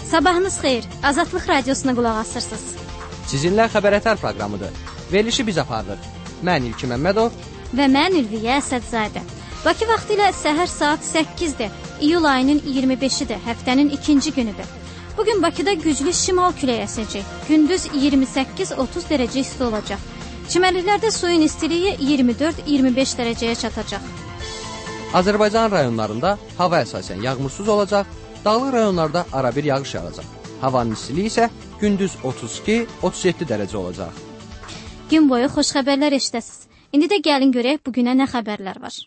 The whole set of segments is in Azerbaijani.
Sabahınız xeyir, Azadlıq Radiosuna qulaq asırsınız. Sizinlə Xəbərətər proqramıdır. Verilişi biz aparırıq. Mən İlki Məmmədov və mən Ülviyə Əsədzadə. Bakı vaxtı ilə səhər saat 8-dir. İyul ayının 25-dir, həftənin ikinci günüdür. Bugün Bakıda güclü şimal küləyi əsəcək. Gündüz 28-30 dərəcə isti olacaq. Çimərliklərdə suyun istiliyi 24-25 dərəcəyə çatacaq. Azərbaycan rayonlarında hava əsasən yağmursuz olacaq, dağlıq rayonlarda arabir yağış yağacaq. Havanın istiliyi isə gündüz 32-37 dərəcə olacaq. Gün boyu xoş xəbərlər eşidəsiniz. İndi də gəlin görək bugünə nə xəbərlər var.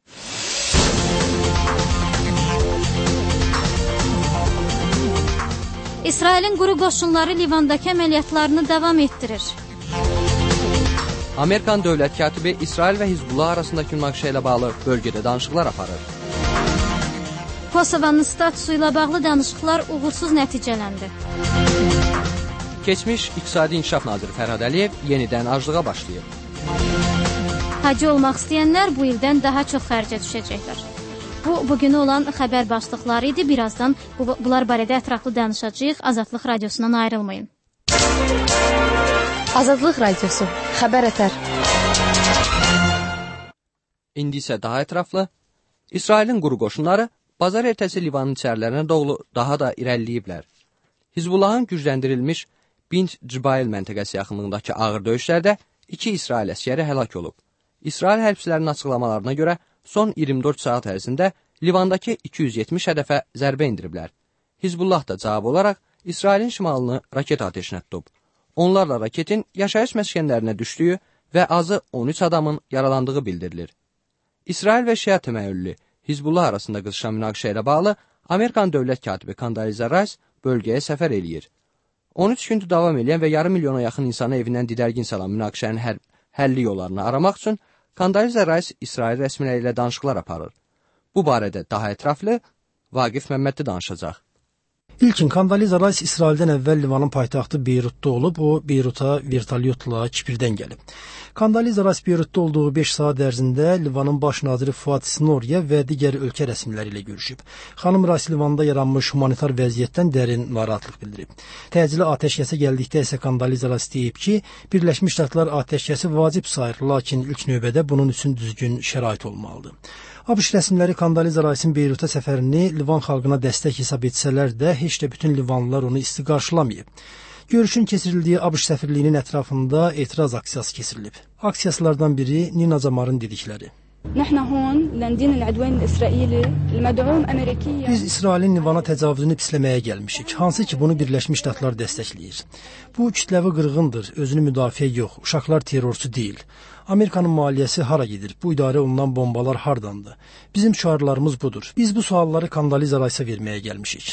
İsrailin quru qoşunları Livandakı əməliyyatlarını davam etdirir. Amerikan dövlət katibi İsrail və Hizbullah arasındakı münaqişə ilə bağlı bölgədə danışıqlar aparır. Kosovanın statusu ilə bağlı danışıqlar uğursuz nəticələndi. Keçmiş İqtisadi İnkişaf Naziri Fərhad Əliyev yenidən aclığa başlayıb. Hacı olmaq istəyənlər bu ildən daha çox xərcə düşəcəklər. Bugünə olan xəbər başlıqları idi. Birazdan bunlar barədə ətraflı danışacağıq. Azadlıq Radiosundan ayrılmayın. Azadlıq Radiosu, Xəbərətər. İndi isə daha ətraflı. İsrailin quru qoşunları bazar ertəsi Livanın içərilərinə doğru daha da irəliləyiblər. Hizbullahın gücləndirilmiş Bint Cıbayl məntəqəsi yaxınlığındakı ağır döyüşlərdə 2 İsrail əsgəri həlak olub. İsrail hərbçilərinin açıqlamalarına görə son 24 saat ərzində Livandakı 270 hədəfə zərbə indiriblər. Hizbullah da cavab olaraq İsrailin şimalını raket ateşinə tutub. Onlarla raketin yaşayış məskənlərinə düşdüyü və azı 13 adamın yaralandığı bildirilir. İsrail və Şia təməyyüllü Hizbullah arasında qızışan münaqişə ilə bağlı Amerikan dövlət katibi Condoleezza Rice bölgəyə səfər eləyir. 13 gündür davam edən və yarım milyona yaxın insanı evindən didərgin salan münaqişənin həlli yollarını aramaq üçün Condoleezza Rice İsrail rəsmiləri ilə danışıqlar aparır. Bu barədə daha ətraflı Vaqif Məmmədli danışacaq. İlkin Condoleezza Rice İsraildən əvvəl Livanın paytaxtı Beyrutda olub, o Beyruta vertolyotla Kipirdən gəlib. Condoleezza Rice Beyrutda olduğu 5 saat ərzində Livanın baş naziri Fuad Sinoriya və digər ölkə rəsmiləri ilə görüşüb. Xanım Rice Livanda yaranmış humanitar vəziyyətdən dərin narahatlıq bildirib. Təcili atəşkəsə gəldikdə isə Condoleezza Rice deyib ki, Birləşmiş Ştatlar atəşkəsi vacib sayır, lakin ilk növbədə bunun üçün düzgün şərait olmalıdır. ABŞ rəsmiləri Condoleezza Rice'in Beyruta səfərini Livan xalqına dəstək hesab etsələr də heç də bütün livanlılar onu isti qarşılamayıb. Görüşün keçirildiyi ABŞ səfirliyinin ətrafında etiraz aksiyası keçirilib. Aksiyasılardan biri Nina Camar'ın dedikləri. Biz İsrailin Livana təcavüzünü pisləməyə gəlmişik, hansı ki bunu Birləşmiş Ştatlar dəstəkləyir. Bu kütləvi qırğındır, özünü müdafiə yox, uşaqlar terrorçu deyil. Amerikanın maliyyəsi hara gedir, bu idarə olunan bombalar hardandır? Bizim şüarlarımız budur. Biz bu sualları Condoleezza Rice'a verməyə gəlmişik.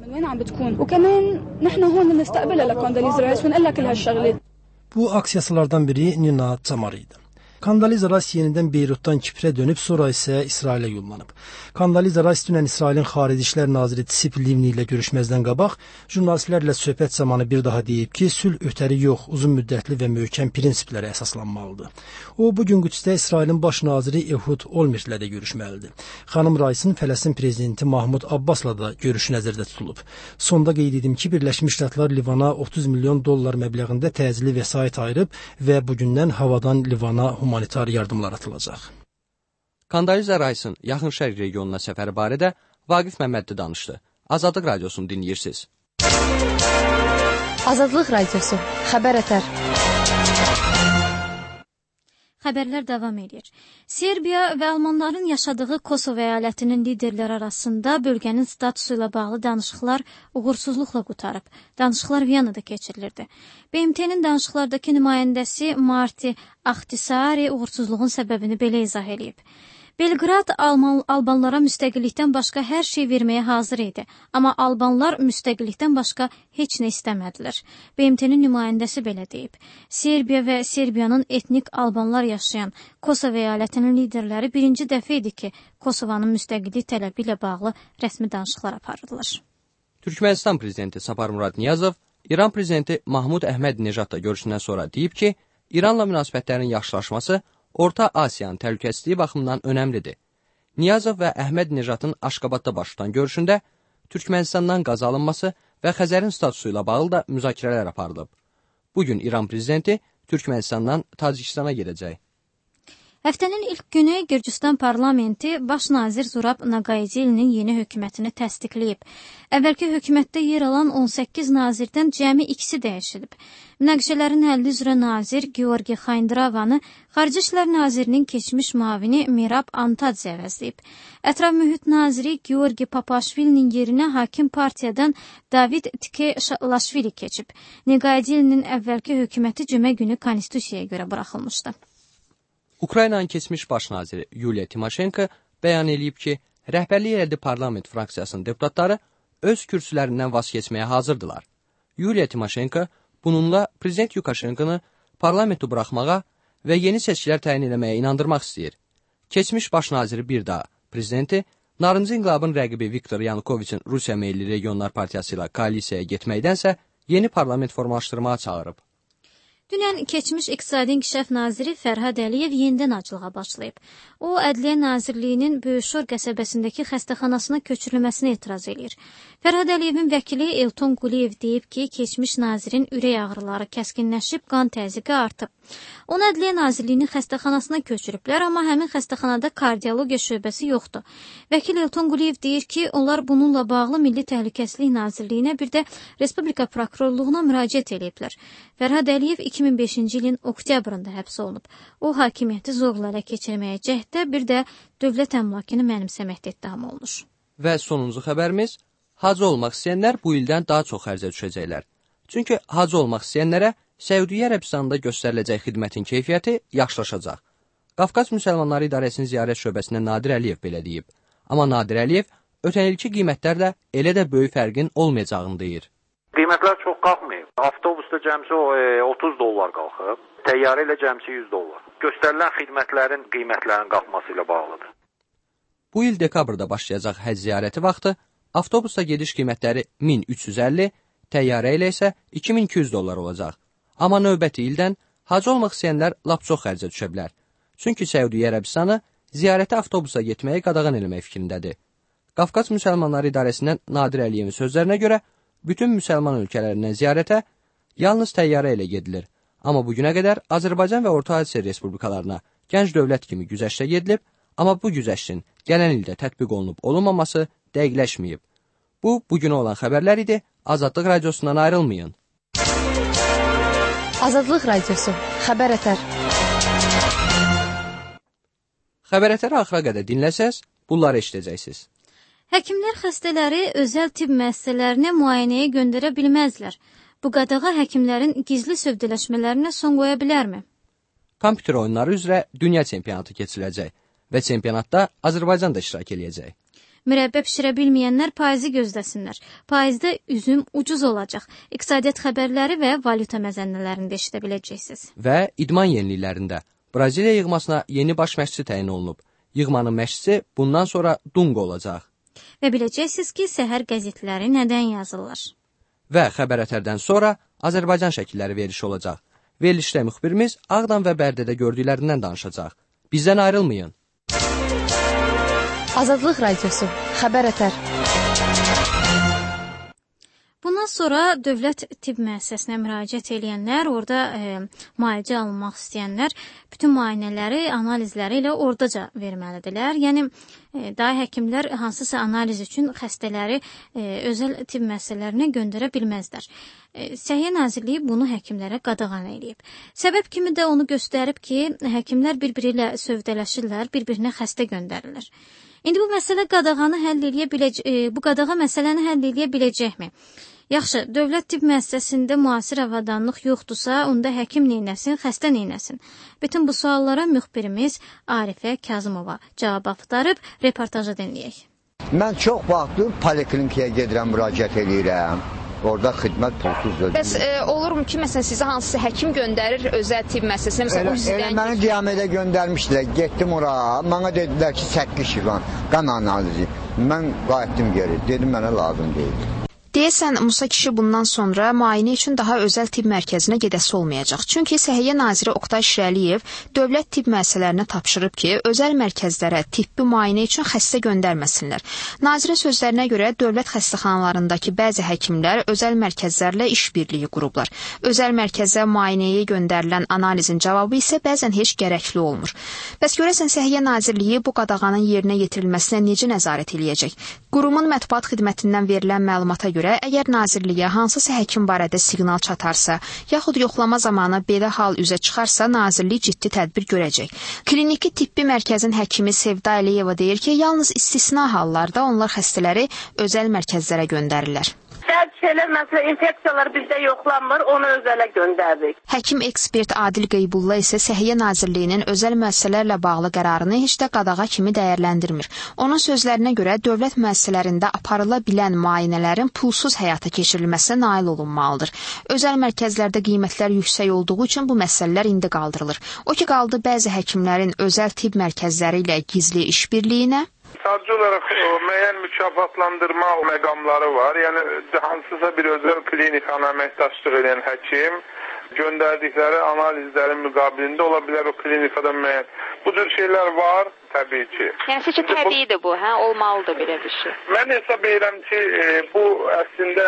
Bu aksiyasılardan biri Nina Camar idi. Condoleezza Rice yenidən Beyrutdan Kiprə dönüb, sonra isə İsrailə yollanıb. Condoleezza Rice dünən İsrailin Xarici İşlər Naziri Tzip Livni ilə görüşməzdən qabaq jurnalistlərlə söhbət zamanı bir daha deyib ki, sülh ötəri yox, uzun müddətli və möhkəm prinsiplərə əsaslanmalıdır. O, bugün Qüdsdə İsrailin baş naziri Ehud Olmertlə də görüşməlidir. Xanım Rice'ın Fələstin prezidenti Mahmud Abbasla da görüşü nəzərdə tutulub. Sonda qeyd edim ki, Birləşmiş Ştatlar Livana $30 milyon məbləğində təcili vəsait ayırıb və bugündən havadan Livana humanitar yardımlar atılacaq. Condoleezza Rice'ın Yaxın Şərq regionuna səfəri barədə Vaqif Məmmədli danışdı. Azadlıq Radiosunu dinləyirsiniz. Azadlıq Radiosu, Xəbərətər. Xəbərlər davam edir. Serbiya və Almanların yaşadığı Kosovo əyalətinin liderləri arasında bölgənin statusu ilə bağlı danışıqlar uğursuzluqla qutarıb. Danışıqlar Viyanada keçirilirdi. BMT-nin danışıqlardakı nümayəndəsi Marti Ahtisaari uğursuzluğun səbəbini belə izah edib. Belqrad Albanlara müstəqillikdən başqa hər şey verməyə hazır idi. Amma Albanlar müstəqillikdən başqa heç nə istəmədilər. BMT-nin nümayəndəsi belə deyib. Serbiya və Serbiyanın etnik Albanlar yaşayan Kosovo əyalətinin liderləri birinci dəfə idi ki, Kosovanın müstəqillik tələbi ilə bağlı rəsmi danışıqlar aparırlar. Türkmənistan prezidenti Sapar Murad Niyazov İran prezidenti Mahmud Əhməd-Nejadla görüşündən sonra deyib ki, İranla münasibətlərin yaxşılaşması Orta Asiyanın təhlükəsizliyi baxımından önəmlidir. Niyazov və Əhməd-Nejadın Aşqabadda baş tutan görüşündə Türkmənistandan qaz alınması və Xəzərin statusu ilə bağlı da müzakirələr aparılıb. Bugün İran prezidenti Türkmenistandan Tacikistana gedəcək. Həftənin ilk günü Gürcüstan parlamenti baş nazir Zurab Naqaidilinin yeni hökumətini təsdiqləyib. Əvvəlki hökumətdə yer alan 18 nazirdən cəmi ikisi dəyişilib. Münaqişələrin həlli üzrə nazir Georgi Xayndravanı Xarici İşlər nazirinin keçmiş müavini Mirab Antadze əvəzləyib. Ətraf mühit naziri Georgi Papaşvilinin yerinə hakim partiyadan David Tikelaşvili keçib. Naqaidilinin əvvəlki hökuməti cümə günü konstitusiyaya görə buraxılmışdı. Ukraynanın keçmiş baş naziri Yuliya Timoşenko bəyan edib ki, rəhbərlik elədiyi parlament fraksiyasının deputatları öz kürsülərindən vaz keçməyə hazırdılar. Yuliya Timoşenko bununla prezident Lukashenkonu parlamenti buraxmağa və yeni seçkilər təyin etməyə inandırmaq istəyir. Keçmiş baş naziri bir daha prezidenti Narıncı İnqilabın rəqibi Viktor Yanukoviçin Rusiya Milli Regionlar Partiyası ilə koalisiyaya getməkdənsə yeni parlament formalaşdırmağa çağırıb. Dünən keçmiş İqtisadi İnkişaf naziri Fərhad Əliyev yenidən acılığa başlayıb. O, Ədliyyə Nazirliyinin Böyükşor qəsəbəsindəki xəstəxanasına köçürülməsini etiraz edir. Fərhad Əliyevin vəkili Elton Quliyev deyib ki, keçmiş nazirin ürək ağrıları kəskinləşib, qan təzyiqi artıb. Onu Ədliyyə Nazirliyinin xəstəxanasına köçürüblər, amma həmin xəstəxanada kardiologiya şöbəsi yoxdur. Vəkil Elton Quliyev deyir ki, onlar bununla bağlı Milli Təhlükəsizlik Nazirliyinə bir də Respublika Prokurorluğuna müraciət ediblər. Fərhad Əliyev 2005-ci ilin oktyabrında həbs olunub. O, hakimiyyəti zorla ələ keçirməyə cəhddə, bir də dövlət əmlakını mənimsəməkdə ittiham olunur. Və sonuncu xəbərimiz, hacı olmaq istəyənlər bu ildən daha çox xərcə düşəcəklər. Çünki hacı olmaq istəyənlərə Səudiyyə Ərəbistanında göstəriləcək xidmətin keyfiyyəti yaxşılaşacaq. Qafqaz Müsəlmanları İdarəsinin ziyarət şöbəsində Nadir Əliyev belə deyib. Amma Nadir Əliyev ötən ilki qiymətlərlə elə də böyük fərqin olmayacağını deyir. Qiymətlər çox qalxmayıb. Avtobusda cəmsi $30 qalxıb, təyyarə ilə cəmsi $100. Göstərilən xidmətlərin qiymətlərinin qalxması ilə bağlıdır. Bu il dekabrda başlayacaq həcc ziyarəti vaxtı avtobusda gediş qiymətləri 1350, təyyarə ilə isə $2200 olacaq. Amma növbəti ildən hacı olmaq istəyənlər lap çox xərcə düşə bilər. Çünki Səudiyyə Ərəbistanı ziyarətə avtobusa getməyi qadağan eləmək fikrindədir. Qafqaz Müsəlmanları İdarəsindən Nadir Əliyevin sözlərinə görə bütün müsəlman ölkələrindən ziyarətə yalnız təyyarə ilə gedilir. Amma bugünə qədər Azərbaycan və Orta Asiya respublikalarına gənc dövlət kimi güzəştə gedilib, amma bu güzəştin gələn ildə tətbiq olunub olunmaması dəqiqləşməyib. Bu, bugünə olan xəbərlər idi. Azadlıq Radiosundan ayrılmayın. Azadlıq Radiosu, Xəbər Ətər. Xəbər Ətəri axıra qədər dinləsəz, bunları eşidəcəksiniz. Həkimlər xəstələri özəl tibb müəssisələrinə müayinəyə göndərə bilməzlər. Bu qadağa həkimlərin gizli sövdələşmələrinə son qoya bilərmi? Kompüter oyunları üzrə dünya çempionatı keçiriləcək və çempionatda Azərbaycan da iştirak edəcək. Mürəbbə bişirə bilməyənlər payızı gözləsinlər. Payızda üzüm ucuz olacaq. İqtisadiyyat xəbərləri və valyuta məzənnələrində eşidə biləcəksiniz. Və idman yeniliklərində Braziliya yığmasına yeni baş məşqçi təyin olunub. Yığmanın məşqçisi bundan sonra Dunga olacaq. Və biləcəksiniz ki, səhər qəzetləri nədən yazırlar. Və Xəbər Ətərdən sonra Azərbaycan şəkilləri verilişi olacaq. Verilişdə müxbirimiz Ağdam və Bərdədə gördüklərindən danışacaq. Bizdən ayrılmayın. Azadlıq Radiosu, Xəbər Ətər. Bundan sonra dövlət tibb müəssisəsinə müraciət edənlər, orada müalicə alınmaq istəyənlər bütün müayinələri, analizləri ilə oradaca verməlidirlər. Yəni, daha həkimlər hansısa analiz üçün xəstələri özəl tibb müəssisələrinə göndərə bilməzlər. Səhiyyə Nazirliyi bunu həkimlərə qadağan edib. Səbəb kimi də onu göstərib ki, həkimlər bir-biri ilə sövdələşirlər, bir-birinə xəstə göndərirlər. İndi bu məsələ bu qadağa məsələni həll edə biləcəkmi? Yaxşı, dövlət tibb müəssisəsində müasir avadanlıq yoxdursa, onda həkim neynəsin, xəstə neynəsin? Bütün bu suallara müxbirimiz Arifə Kazımova cavab axtarıb, reportajı dinləyək. Mən çox vaxtdır poliklinikaya gedirəm, müraciət edirəm. Orada xidmət pulsuzdur. Bəs olurmu ki, məsələn, sizə hansısa həkim göndərir özəl tibb müəssisəsinə, məsələn, Uzidən... Məni Diyamədə göndərmişdilər, getdim ora, mənə dedilər ki, 8 qan analizi. Mən qayıtdım geri, dedim mənə lazım deyil. Deyəsən, Musa kişi bundan sonra müayinə üçün daha özəl tibb mərkəzinə gedəsi olmayacaq. Çünki Səhiyyə naziri Oqtay Şirəliyev dövlət tibb müəssisələrinə tapşırıb ki, özəl mərkəzlərə tibbi müayinə üçün xəstə göndərməsinlər. Nazirin sözlərinə görə dövlət xəstəxanalarındakı bəzi həkimlər özəl mərkəzlərlə işbirliyi qurublar. Özəl mərkəzə müayinəyə göndərilən analizin cavabı isə bəzən heç gərəkli olmur. Bəs görəsən Səhiyyə Nazirliyi bu qadağanın yerinə yetirilməsinə necə nəzarət eləyəcək? Qurumun mətbuat xidmətindən verilən məlumata görə, əgər nazirliyə hansısa həkim barədə siqnal çatarsa, yaxud yoxlama zamanı belə hal üzə çıxarsa, nazirlik ciddi tədbir görəcək. Kliniki tibbi mərkəzin həkimi Sevda Əliyeva deyir ki, yalnız istisna hallarda onlar xəstələri özəl mərkəzlərə göndərirlər. Şeylər, məsələn, infeksiyalar bizdə yoxlanmır, onu özələ göndərdik. Həkim ekspert Adil Qeybulla isə Səhiyyə Nazirliyinin özəl müəssisələrlə bağlı qərarını heç də qadağa kimi dəyərləndirmir. Onun sözlərinə görə dövlət müəssisələrində aparıla bilən müayinələrin pulsuz həyata keçirilməsinə nail olunmalıdır. Özəl mərkəzlərdə qiymətlər yüksək olduğu üçün bu məsələlər indi qaldırılır. O ki qaldı bəzi həkimlərin özəl tibb mərkəzləri ilə gizli işbirliyinə. Sadəcə olaraq müəyyən mükafatlandırma məqamları var. Yəni hansısa bir özəl klinikana əməkdaşlıq edən həkim göndərdikləri analizlərin müqabilində ola bilər o klinikada müəyyən. Bu cür şeylər var, təbii ki. Yəni sizcə təbiidir bu, hə? Olmalıdır belə bir şey. Mən hesab edirəm ki, bu əslində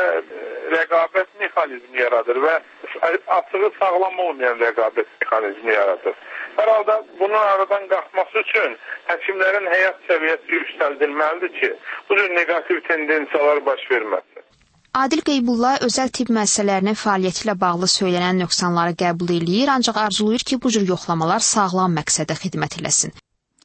rəqabət mexanizmi yaradır və açığı sağlam olmayan rəqabət mexanizmi yaradır. Hər halda bunun aradan qalxması üçün həkimlərin həyat səviyyəsi yüksəldilməlidir ki, bu cür negativ tendensiyalar baş verməsin. Adil Qeybulla özəl tibb müəssisələrinin fəaliyyəti ilə bağlı söylənən nöqsanları qəbul eləyir, ancaq arzulayır ki, bu cür yoxlamalar sağlam məqsədə xidmət eləsin.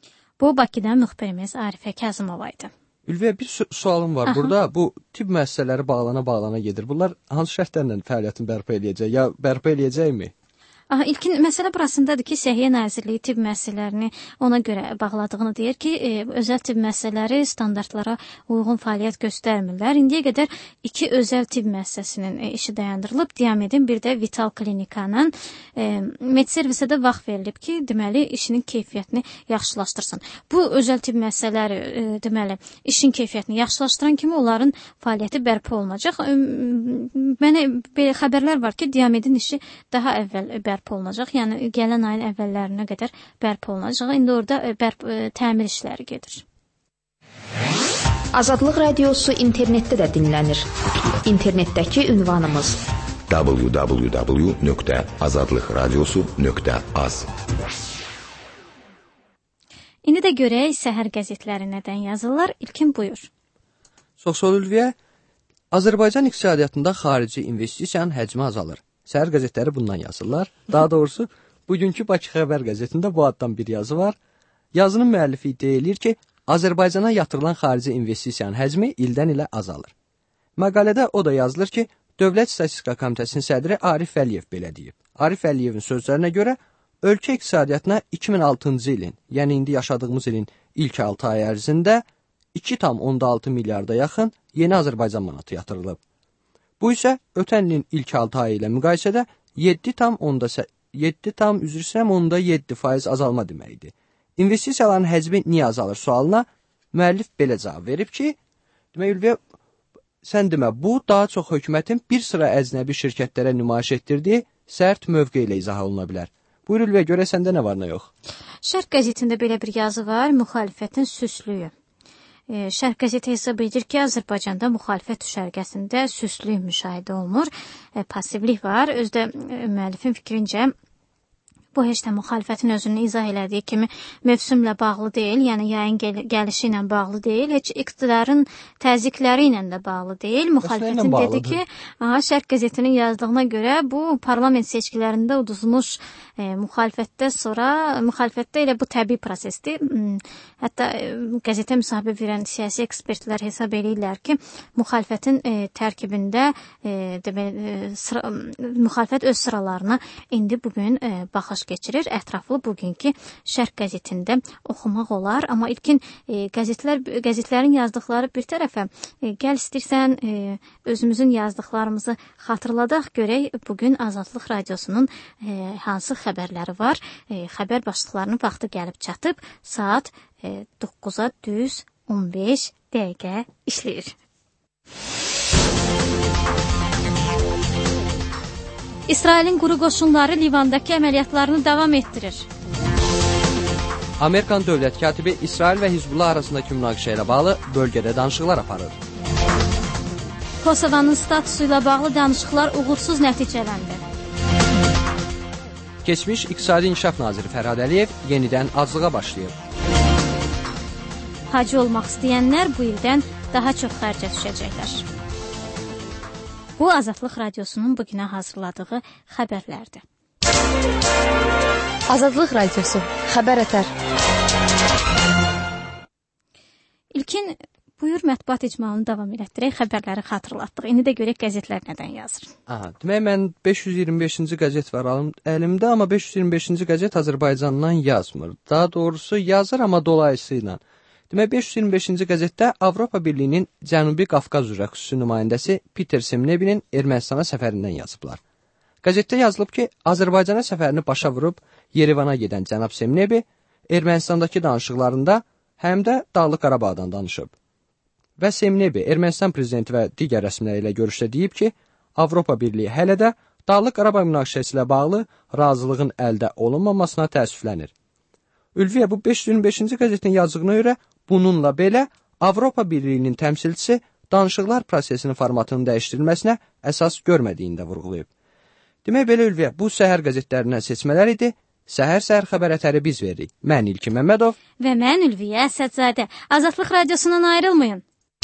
Bu Bakıdan müxbirimiz Arifə Kazımova idi. Ülviyə, bir sualım var. Burada bu tibb müəssisələri bağlana gedir. Bunlar hansı şərtlərlə fəaliyyətini bərpa eləyəcək ya bərpa eləyəcəkmi? İlkin məsələ burasındadır ki, Səhiyyə Nazirliyi tibb müəssisələrini ona görə bağladığını deyir ki, özəl tibb müəssisələri standartlara uyğun fəaliyyət göstərmirlər. İndiyə qədər 2 özəl tibb müəssisəsinin işi dayandırılıb, Diamedin bir də Vital klinikanın medservisə də vaxt verilib ki, deməli, işinin keyfiyyətini yaxşılaşdırsın. Bu özəl tibb müəssisələri, deməli, işin keyfiyyətini yaxşılaşdıran kimi onların fəaliyyəti bərpa olunacaq. Mənə xəbərlər var ki, Diamedin işi daha əvvəl bərpa olunacaq. Yəni gələn ayın əvvəllərinə qədər bərpa olunacaq. İndi orada təmir işləri gedir. Azadlıq Radiosu internetdə də dinlənir. İnternetdəki ünvanımız www.azadlıqradiosu.az. İndi də görək səhər qəzetləri nədən yazırlar. İlkin buyur. Soxsol Ülviyə, Azərbaycan iqtisadiyyatında xarici investisiyanın həcmi azalır. Səhər qəzetləri bundan yazırlar. Daha doğrusu, bugünkü Bakı Xəbər qəzetində bu addan bir yazı var. Yazının müəllifi iddia edir ki, Azərbaycana yatırılan xarici investisiyanın həcmi ildən ilə azalır. Məqalədə o da yazılır ki, Dövlət Statistika Komitəsinin sədri Arif Əliyev belə deyib. Arif Əliyevin sözlərinə görə, ölkə iqtisadiyyatına 2006-cı ilin, yəni indi yaşadığımız ilin ilk 6 ay ərzində 2,6 milyarda yaxın yeni Azərbaycan manatı yatırılıb. Bu isə ötən ilin ilk 6 ayı ilə müqayisədə 7,7% azalma deməkdir. İnvestisiyaların həcmi niyə azalır sualına müəllif belə cavab verib ki, demək Ülviyə, sən demə, bu daha çox hökumətin bir sıra əcnəbi şirkətlərə nümayiş etdirdiyi sərt mövqe ilə izah oluna bilər. Buyur Ülviyə, görə səndə nə var, nə yox? Şərq qəzetində belə bir yazı var, müxalifətin süslüyü. Şərq qəzeti hesab edir ki, Azərbaycanda müxalifət düşərgəsində süslük müşahidə olunur, passivlik var. Özdə müəllifin fikrincə, bu heç də müxalifətin özünü izah elədiyi kimi mövsümlə bağlı deyil, yəni yayın gəlişi ilə bağlı deyil, heç iqtidarın təzyiqləri ilə də bağlı deyil. Müxalifətin dedi ki, Şərq qəzetinin yazdığına görə bu parlament seçkilərində uduzmuş müxalifətdə elə bu təbii prosesdir. Hətta qəzetə müsahibə verən siyasi ekspertlər hesab edirlər ki, müxalifətin tərkibində müxalifət öz sıralarına indi bugün baxış geçirir. Ətraflı bugünkü Şərq qəzetində oxumaq olar. Amma ilkin qəzetlərin yazdıqları bir tərəfə gəl istəyirsən özümüzün yazdıqlarımızı xatırladaq, görək bugün Azadlıq Radiosunun hansı xəbərləri var. Xəbər başlıqlarının vaxtı gəlib çatıb. Saat 9-a düz 15 dəqiqə işləyir. İsrailin quru qoşunları Livandakı əməliyyatlarını davam etdirir. Amerikan dövlət katibi İsrail və Hizbullah arasındakı münaqişə ilə bağlı bölgədə danışıqlar aparır. Kosovanın statusu ilə bağlı danışıqlar uğursuz nəticələndi. Keçmiş İqtisadi İnkişaf naziri Fərhad Əliyev yenidən aclığa başlayıb. Hacı olmaq istəyənlər bu ildən daha çox xərcə düşəcəklər. Bu Azadlıq Radiosunun bugünə hazırladığı xəbərlərdir. Azadlıq Radiosu, xəbər ətər. İlkin buyur mətbuat icmalını davam elətdirək, xəbərləri xatırlatdıq. İndi də görək qəzetlər nədən yazır. Demək, mən 525-ci qəzet var əlimdə, amma 525-ci qəzet Azərbaycandan yazmır. Daha doğrusu yazır, amma dolayısıyla. Demək, 525-ci qəzetdə Avropa Birliyinin Cənubi Qafqaz üzrə xüsusi nümayəndəsi Peter Semnebinin Ermənistana səfərindən yazıblar. Qəzetdə yazılıb ki, Azərbaycana səfərini başa vurub Yerevana gedən cənab Semnebi Ermənistandakı danışıqlarında həm də Dağlıq Qarabağdan danışıb. Və Semnebi Ermənistan prezidenti və digər rəsmiləri ilə görüşdə deyib ki, Avropa Birliyi hələ də Dağlıq Qarabağ münaqişəsi ilə bağlı razılığın əldə olunmamasına təəssüflənir. Ülviyə, bu 525-ci qəzetin yazdığına görə bununla belə Avropa Birliyinin təmsilçisi danışıqlar prosesinin formatının dəyişdirilməsinə əsas görmədiyini də vurğulayıb. Demək belə Ülviyə, bu səhər qəzetlərindən seçmələr idi. Səhər-səhər xəbər ətəri biz veririk. Mən İlkin Məmmədov və mən Ülviyə Əsədzadə. Azadlıq Radiosundan ayrılmayın.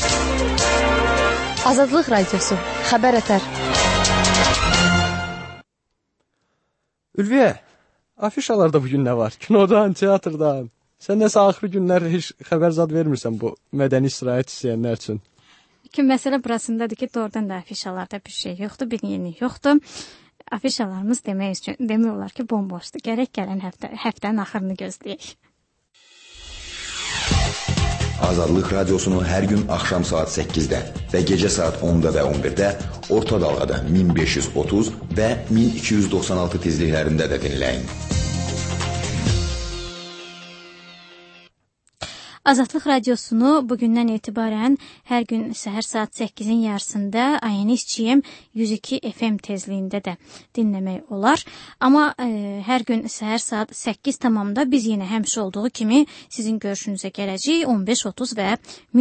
Azadlıq Radiosu, xəbər ətər. Ülviyə, afişalarda bugün nə var? Kinodan, teatrdan. Sən nəsə axırı günlər heç xəbər zad vermirsən bu mədəni istirahət istəyənlər üçün. İlkin məsələ burasındadır ki, doğrudan da afişalarda bir şey yoxdur, bir yenilik yoxdur. Afişalarımız demək olar ki, bomboşdur. Gərək gələn həftənin axırını gözləyək. Azadlıq Radiosunu hər gün axşam saat 8-də və gecə saat 10-da və 11-də orta dalğada 1530 və 1296 tezliklərində də dinləyin. Azadlıq Radiosunu bugündən etibarən hər gün səhər saat 8-in yarısında ANS-CM 102 FM tezliyində də dinləmək olar. Amma hər gün səhər saat 8 tamamda biz yenə həmişə olduğu kimi sizin görüşünüzə gələcəyik 15:30 və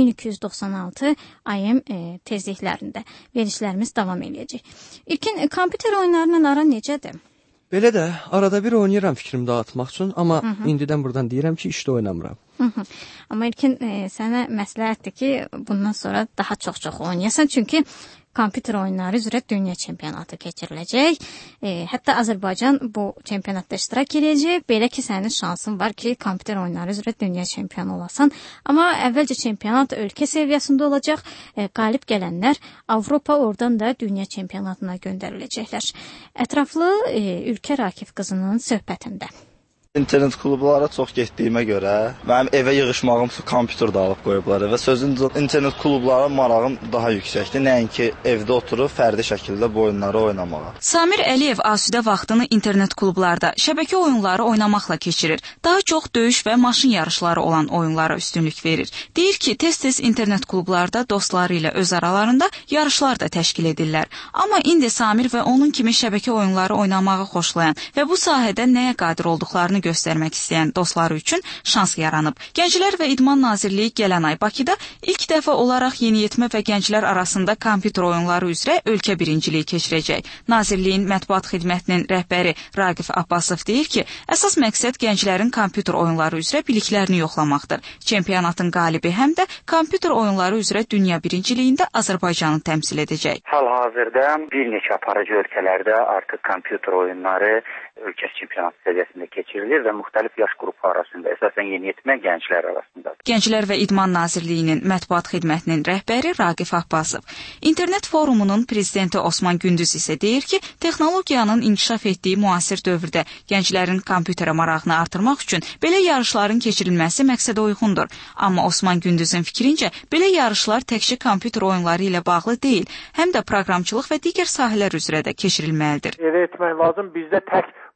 1296 AM tezliklərində. Verişlərimiz davam edəcək. İlkin kompüter oyunlarının aran necədir? Belə də arada bir oynayıram fikrimi dağıtmaq üçün, amma indidən buradan deyirəm ki, işdə oynamıram. Amma İlkin sənə məsləhətdir ki, bundan sonra daha çox oynayasan, çünki kompüter oyunları üzrə dünya çempionatı keçiriləcək. Hətta Azərbaycan bu çempionatda iştirak edəcək. Belə ki, sənin şansın var ki, kompüter oyunları üzrə dünya çempionu olasan. Amma əvvəlcə çempionat ölkə səviyyəsində olacaq. Qalib gələnlər Avropa, oradan da dünya çempionatına göndəriləcəklər. Ətraflı Ülkə Rakif qızının söhbətində. İnternet klublara çox getdiyimə görə mənim evə yığışmağım üçün kompüterdə alıb qoyublar və sözüncə internet klublara marağım daha yüksəkdir, nəinki evdə oturub fərdi şəkildə bu oyunları oynamağa. Samir Əliyev asudə vaxtını internet klublarda şəbəkə oyunları oynamaqla keçirir. Daha çox döyüş və maşın yarışları olan oyunlara üstünlük verir. Deyir ki, tez-tez internet klublarda dostları ilə öz aralarında yarışlar da təşkil edirlər. Amma indi Samir və onun kimi şəbəkə oyunları oynamağı xoşlayan və bu sahədə nəyə qadir olduqlarını göstərmək istəyən dostları üçün şans yaranıb. Gənclər və İdman Nazirliyi gələn ay Bakıda ilk dəfə olaraq yeniyetmə və gənclər arasında kompüter oyunları üzrə ölkə birinciliyi keçirəcək. Nazirliyin mətbuat xidmətinin rəhbəri Raqif Abbasov deyir ki, əsas məqsəd gənclərin kompüter oyunları üzrə biliklərini yoxlamaqdır. Çempionatın qalibi həm də kompüter oyunları üzrə dünya birinciliyində Azərbaycanı təmsil edəcək. Hal-hazırda bir neçə aparıcı ölkələrdə artıq kompüter oyunları ölkə çempionatı səviyyəsində keçirilir və müxtəlif yaş qrupu arasında, əsasən yeniyetmə gənclər arasında. Gənclər və İdman Nazirliyinin mətbuat xidmətinin rəhbəri Raqif Abbasov. İnternet forumunun prezidenti Osman Gündüz isə deyir ki, texnologiyanın inkişaf etdiyi müasir dövrdə gənclərin kompüterə marağını artırmaq üçün belə yarışların keçirilməsi məqsədə uyğundur. Amma Osman Gündüzün fikrincə, belə yarışlar təkcə kompüter oyunları ilə bağlı deyil, həm də proqramçılıq və digər sahələr üzrə də keçirilməlidir. Elə etmək lazım, bizdə tək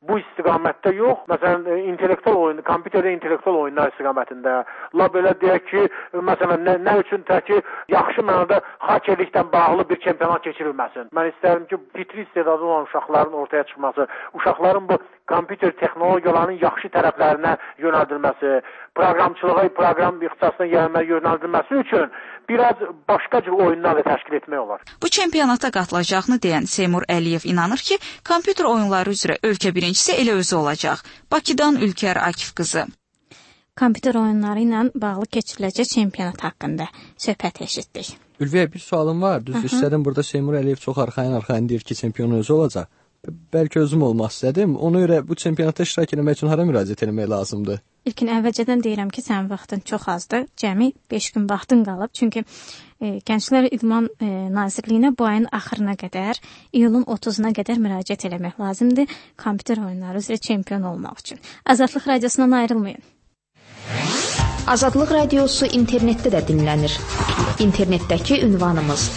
bu istiqamətdə yox. Məsələn, intellektual oyun, kompüterdə intellektual oyunlar istiqamətində. La belə deyək ki, məsələn, nə üçün təki yaxşı mənada hakerlikdən bağlı bir çempionat keçirilməsin. Mən istərdim ki, fitri istedadı olan uşaqların ortaya çıxması, uşaqların bu kompüter texnologiyalarının yaxşı tərəflərinə yönəldilməsi, proqramçılığa, proqram ixtisasına yönəldilməsi üçün biraz başqa cür oyunlar da təşkil etmək olar. Bu çempionata qatılacağını deyən Seymur Əliyev inanır ki, kompüter oyunları üzrə ölkə birincisi elə özü olacaq. Bakıdan Ülkər Akif qızı. Kompüter oyunları ilə bağlı keçiriləcək çempionat haqqında söhbət eşitdik. Ülviyə, bir sualım var. Düz istədim, burada Seymur Əliyev çox arxayın deyir ki, çempionun özü olacaq. Bəlkə özüm olmaq istədim. Ona görə bu çempionatda iştirak etmək üçün hara müraciət etmək lazımdır? İlkin əvvəlcədən deyirəm ki, sənin vaxtın çox azdır. Cəmi 5 gün vaxtın qalıb. Çünki Gənclər İdman Nazirliyinə bu ayın axırına qədər, iyulun 30-una qədər müraciət etmək lazımdır kompüter oyunları üzrə çempion olmaq üçün. Azadlıq radiosundan ayrılmayın. Azadlıq radiosu internetdə də dinlənir. İnternetdəki ünvanımız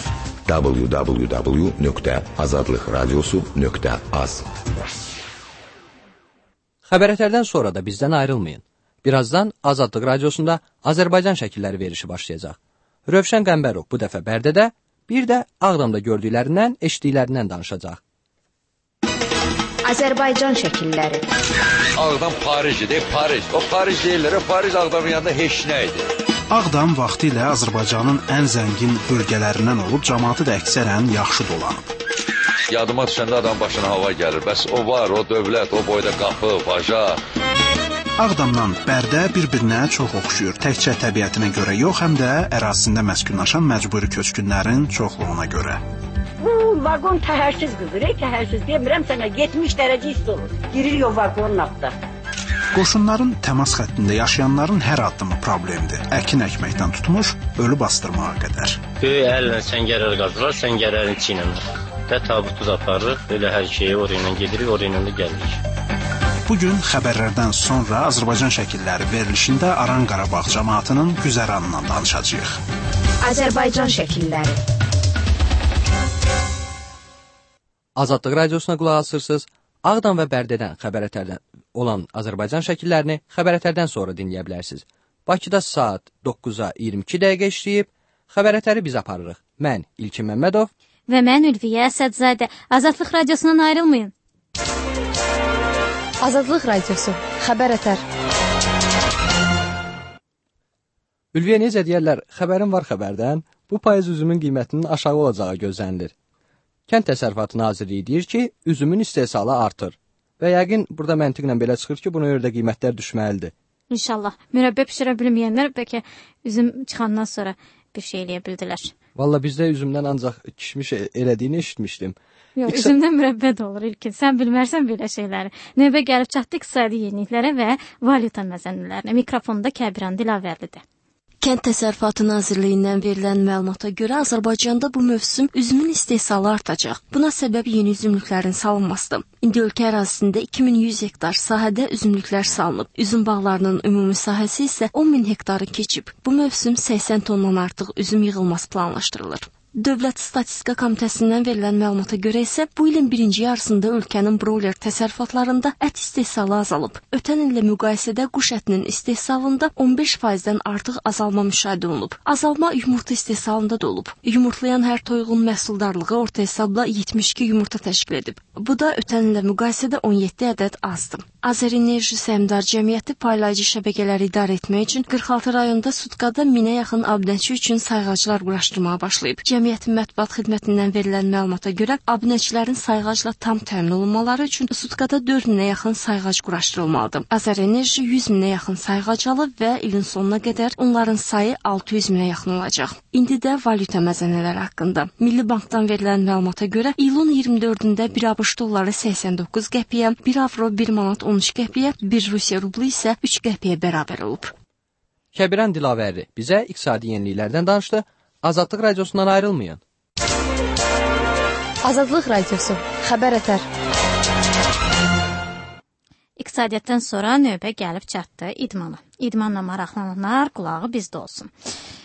www.azadlıqradiosu.az. Xəbərətlərdən sonra da bizdən ayrılmayın. Birazdan Azadlıq radiosunda Azərbaycan şəkilləri verişi başlayacaq. Rövşən Qəmbərov bu dəfə Bərdədə, bir də Ağdamda gördüklərindən, eşitdiklərindən danışacaq. Azərbaycan şəkilləri. Ağdam Paris'dir, Paris. O Paris deyirlər, o Paris Ağdamın yanında heç nə idi. Ağdam vaxtilə Azərbaycanın ən zəngin bölgələrindən olub, cəmaatı da əksərən yaxşı dolanıb. Yadıma düşəndə adam başına hava gəlir. Bəs o var, o dövlət, o boyda qapı, baca. Ağdamdan Bərdə bir-birinə çox oxşuyur. Təkcə təbiətinə görə yox, həm də ərazisində məskunlaşan məcburi köçkünlərin çoxluğuna görə. Bu vagon təhərsiz qızır, təhərsiz demirəm sənə 70 dərəcə isti olur. Girir o vagonun altında. Qoşunların təmas xəttində yaşayanların hər addımı problemdir. Əkin əkməkdən tutmuş, ölü bastırmağa qədər. Böyük əllə səngərər qazırlar, səngərərin çiynənlər. Və tabutuz aparırıq, elə hər şeyi orayla gedirik, orayla da gəlirik. Bugün xəbərlərdən sonra Azərbaycan şəkilləri verilişində Aran Qarabağ cəmaatının güzəranından danışacağıq. Azərbaycan şəkilləri. Azadlıq radiosuna qulaq asırsınız. Ağdam və Bərdədən xəbərətlərdən olan Azərbaycan şəkillərini xəbərətlərdən sonra dinləyə bilərsiniz. Bakıda saat 9-a 22 dəqiqə işləyib, xəbərətləri biz aparırıq. Mən İlkin Məmmədov və mən Ülviyə Əsədzadə. Azadlıq radiosundan ayrılmayın. Azadlıq radiosu. Xəbər ətər. Ülviyə, necə deyərlər, xəbərin var xəbərdən, bu payız üzümün qiymətinin aşağı olacağı gözlənilir. Kənd Təsərrüfatı Nazirliyi deyir ki, üzümün istehsalı artır. Və yəqin burada məntiqlə belə çıxır ki, buna görə də qiymətlər düşməlidir. İnşallah. Mürəbbə bişirə bilməyənlər bəlkə üzüm çıxandan sonra bir şey eləyə bildilər. Valla bizdə üzümdən ancaq kişmiş elədiyini eşitmişdim. Yox, üzümdən mürəbbə də olur İlkin. Sən bilmərsən belə şeyləri. Növbə gəlib çatdı iqtisadi yeniliklərə və valyuta məzənilərinə. Mikrofonda Kəbiran Dilavərlidir. Kənd Təsərrüfatı Nazirliyindən verilən məlumata görə Azərbaycanda bu mövsüm üzümün istehsalı artacaq. Buna səbəb yeni üzümlüklərin salınmasıdır. İndi ölkə ərazisində 2100 hektar sahədə üzümlüklər salınıb. Üzüm bağlarının ümumi sahəsi isə 10.000 hektarı keçib. Bu mövsüm 80 tondan artıq üzüm yığılması planlaşdırılır. Dövlət Statistika Komitəsindən verilən məlumata görə isə bu ilin birinci yarısında ölkənin broiler təsərrüfatlarında ət istehsalı azalıb. Ötən illə müqayisədə quş ətinin istehsalında 15%-dən artıq azalma müşahidə olunub. Azalma yumurta istehsalında da olub. Yumurtlayan hər toyuğun məhsuldarlığı orta hesabla 72 yumurta təşkil edib. Bu da ötən illə müqayisədə 17 ədəd azdır. Azərenerji Səhmdar Cəmiyyəti paylayıcı şəbəkələri idarə etmək üçün 46 rayonda sutkada 1000-ə yaxın abunəçi üçün sayğaclar quraşdırmağa başlayıb. Cəmiyyətin mətbuat xidmətindən verilən məlumata görə abunəçilərin sayğacla tam təmin olunmaları üçün sutkada 4000-ə yaxın sayğac quraşdırılmalıdır. Azərenerji 100.000-ə yaxın sayğac alıb və ilin sonuna qədər onların sayı 600.000-ə yaxın olacaq. İndi də valyuta məzənələri haqqında. Milli Bankdan verilən məlumata görə iyulun 24-də 1 ABŞ dolları 89 qəpiyə, 1 avro 1 manat 13 qəpiyə, 1 Rusiya rublu isə 3 qəpiyə bərabər olub. Kəbiran Dilavəri bizə iqtisadi yeniliklərdən danışdı. Azadlıq radiosundan ayrılmayın. Azadlıq radiosu. Xəbər ətər. İqtisadiyyatdan sonra növbə gəlib çatdı idmana. İdmanla maraqlananlar qulağı bizdə olsun.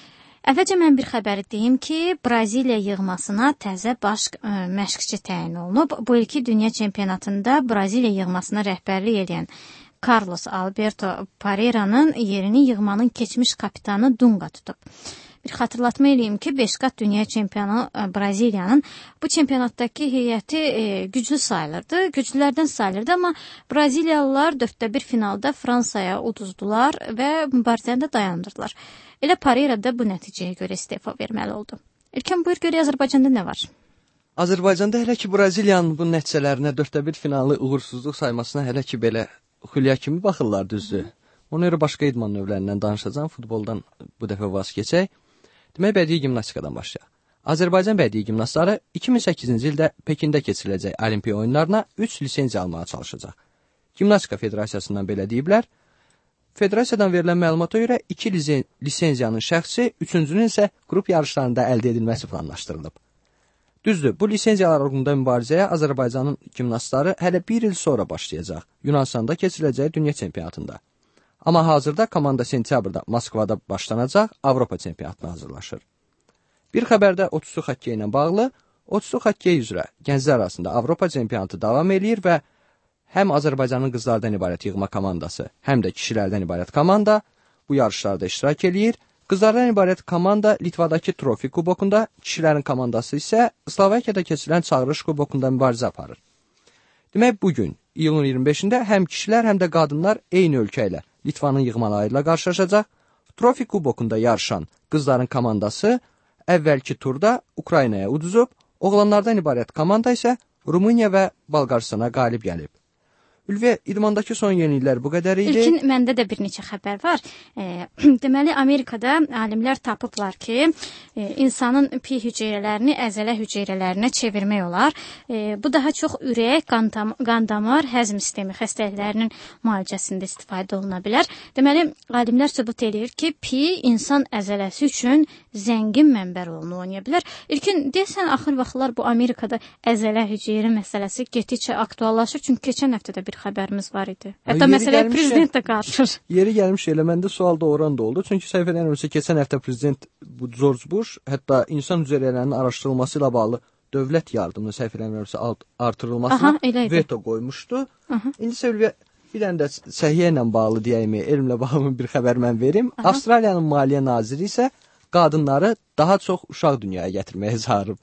Əvvəlcə mən bir xəbəri deyim ki, Braziliya yığmasına təzə baş məşqçi təyin olunub. Bu ilki dünya çempionatında Braziliya yığmasına rəhbərlik edən Carlos Alberto Pereira'nın yerini yığmanın keçmiş kapitanı Dunga tutub. Bir xatırlatma eləyim ki, 5 qat dünya çempionu Braziliyanın bu çempionatdakı heyəti güclü sayılırdı, güclülərdən sayılırdı, amma Braziliyalılar 4-1 finalda Fransaya uduzdular və mübarizəni də dayandırdılar. Elə Pereira da bu nəticəyə görə istefa verməli oldu. İlkin buyur görək Azərbaycanda nə var? Azərbaycanda hələ ki Braziliyanın bu nəticələrinə 4-1 finalı uğursuzluq saymasına hələ ki belə xülya kimi baxırlar, düzdür. Ona görə başqa idman növlərindən danışacağım, futboldan bu dəfə vaz keçək. Demək, bədii gimnastikadan başlayaq. Azərbaycan bədii gimnastları 2008-ci ildə Pekində keçiriləcək Olimpiya oyunlarına 3 lisenziya almağa çalışacaq. Gimnastika Federasiyasından belə deyiblər. Federasiyadan verilən məlumata görə 2 lisenziyanın şəxsi, 3-cünün isə qrup yarışlarında əldə edilməsi planlaşdırılıb. Düzdür, bu lisenziyalar uğrunda mübarizəyə Azərbaycanın gimnastları hələ bir il sonra başlayacaq, Yunanistanda keçiriləcək dünya çempionatında. Amma hazırda komanda sentyabrda Moskvada başlanacaq Avropa çempionatına hazırlaşır. Bir xəbərdə 30 xokkey ilə bağlı, 30 xokkey üzrə gənclər arasında Avropa çempionatı davam eləyir və həm Azərbaycanın qızlardan ibarət yığma komandası, həm də kişilərdən ibarət komanda bu yarışlarda iştirak eləyir. Qızlardan ibarət komanda Litvadakı Trofi kubokunda, kişilərin komandası isə Slovakiyada keçirilən Çağırış kubokunda mübarizə aparır. Demək, bugün, iyulun 25-də həm kişilər, həm də qadınlar eyni ölkə ilə Litvanın yığmaları ilə qarşılaşacaq. Trofi kubokunda yarışan qızların komandası əvvəlki turda Ukraynaya uduzub, oğlanlardan ibarət komanda isə Rumıniya və Balqaristana qalib gəlib. Ülviyə, idmandakı son yeniliklər bu qədər idi. İlkin məndə də bir neçə xəbər var. Deməli, Amerikada alimlər tapıblar ki, insanın pi hüceyrələrini əzələ hüceyrələrinə çevirmək olar. Bu daha çox ürək, qan damar, həzm sistemi xəstəliklərinin müalicəsində istifadə oluna bilər. Deməli, alimlər sübut edir ki, pi insan əzələsi üçün zəngin mənbə rolunu oynaya bilər. İlkin, deyəsən, axır vaxtlar bu Amerikada əzələ hüceyri məsələsi getdikcə aktuallaşır, çünki keçən həftədə bir xəbərimiz var idi. Hətta məsələyə prezident də qarışır. Yeri gəlmiş elə məndə sual doğuran da oldu. Çünki səhifədən öncə keçən həftə prezident George Bush hətta insan hüceyrələrinin araşdırılması ilə bağlı dövlət yardımını səhifədən öncə artırılmasına veto qoymuşdu. İndi Sülviyə bir dənə də səhiyyə ilə bağlı deyəyimi, elmlə bağlı bir xəbər mən verim. Avstraliyanın Maliyyə Naziri isə qadınları daha çox uşaq dünyaya gətirməyə çağırıb.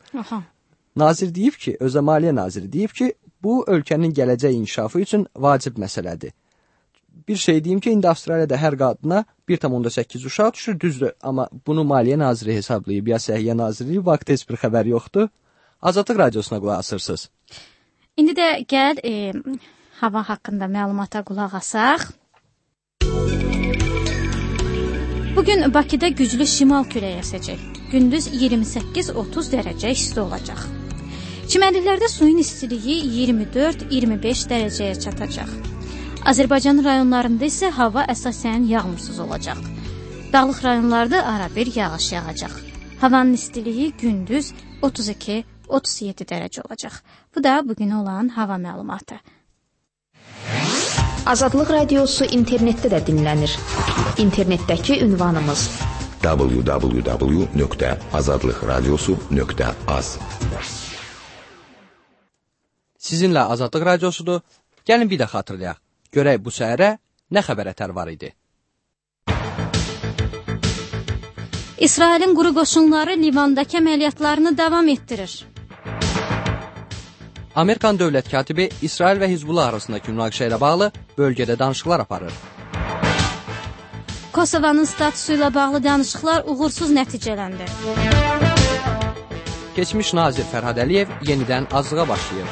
Nazir deyib ki, özə Maliyyə Naziri deyib ki, bu ölkənin gələcək inkişafı üçün vacib məsələdir. Bir şey deyim ki, indi Avstraliyada hər qadına 1,8 uşaq düşür, düzdür. Amma bunu Maliyyə Naziri hesablayıb, ya Səhiyyə Naziri, bu haqda heç bir xəbər yoxdur. Azadlıq radiosuna qulaq asırsınız. İndi də gəl hava haqqında məlumata qulaq asaq. Bugün Bakıda güclü şimal küləyi əsəcək. Gündüz 28-30 dərəcə isti olacaq. Çimərliklərdə suyun istiliyi 24-25 dərəcəyə çatacaq. Azərbaycan rayonlarında isə hava əsasən yağmursuz olacaq. Dağlıq rayonlarda arabir yağış yağacaq. Havanın istiliyi gündüz 32-37 dərəcə olacaq. Bu da bugün olan hava məlumatı. Azadlıq radiosu internetdə də dinlənir. İnternetdəki ünvanımız www.azadlıqradiosu.az. Sizinlə Azadlıq radiosudur. Gəlin bir də xatırlayaq. Görək bu səhərə nə xəbər-ətər var idi. İsrailin quru qoşunları Livandakı əməliyyatlarını davam etdirir. Amerikan dövlət katibi İsrail və Hizbullah arasındakı münaqişə ilə bağlı bölgədə danışıqlar aparır. Kosovanın statusu ilə bağlı danışıqlar uğursuz nəticələndi. Keçmiş nazir Fərhad Əliyev yenidən azlığa başlayır.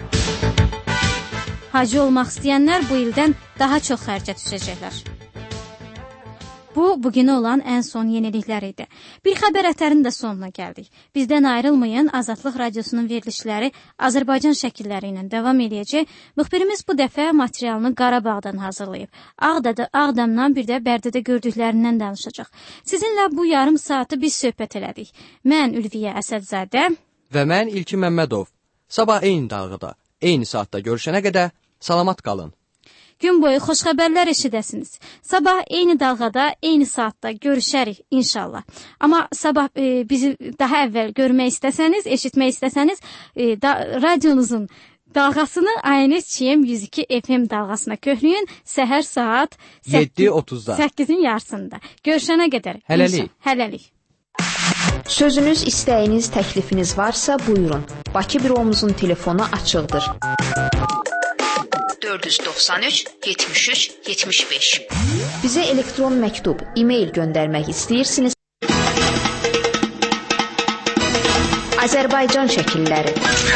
Hacı olmaq istəyənlər bu ildən daha çox xərcə düşəcəklər. Bu, bugünə olan ən son yeniliklər idi. Bir xəbər ətərinin də sonuna gəldik. Bizdən ayrılmayın, Azadlıq radiosunun verilişləri Azərbaycan şəkilləri ilə davam edəcək. Müxbirimiz bu dəfə materialını Qarabağdan hazırlayıb. Ağdamdan bir də Bərdədə gördüklərindən danışacaq. Sizinlə bu yarım saatı biz söhbət elədik. Mən Ülviyə Əsədzadə və mən İlkin Məmmədov. Sabah eyni dalğada, eyni saatda görüşənə qədər salamat qalın. gün boyu xoş xəbərlər eşidəsiniz. Sabah eyni dalğada, eyni saatda görüşərik inşallah. Amma sabah bizi daha əvvəl görmək istəsəniz, eşitmək istəsəniz, radionuzun dalğasını ANS-CM 102 FM dalğasına köhnəyin səhər saat 7:30-da 8-in yarısında. Görüşənə qədər. Hələlik. Sözünüz, istəyiniz, təklifiniz varsa buyurun. Bakı büromuzun telefonu açıqdır. 493 73 75. Bizə elektron məktub, e-mail göndərmək istəyirsiniz. Azərbaycan şəkilləri.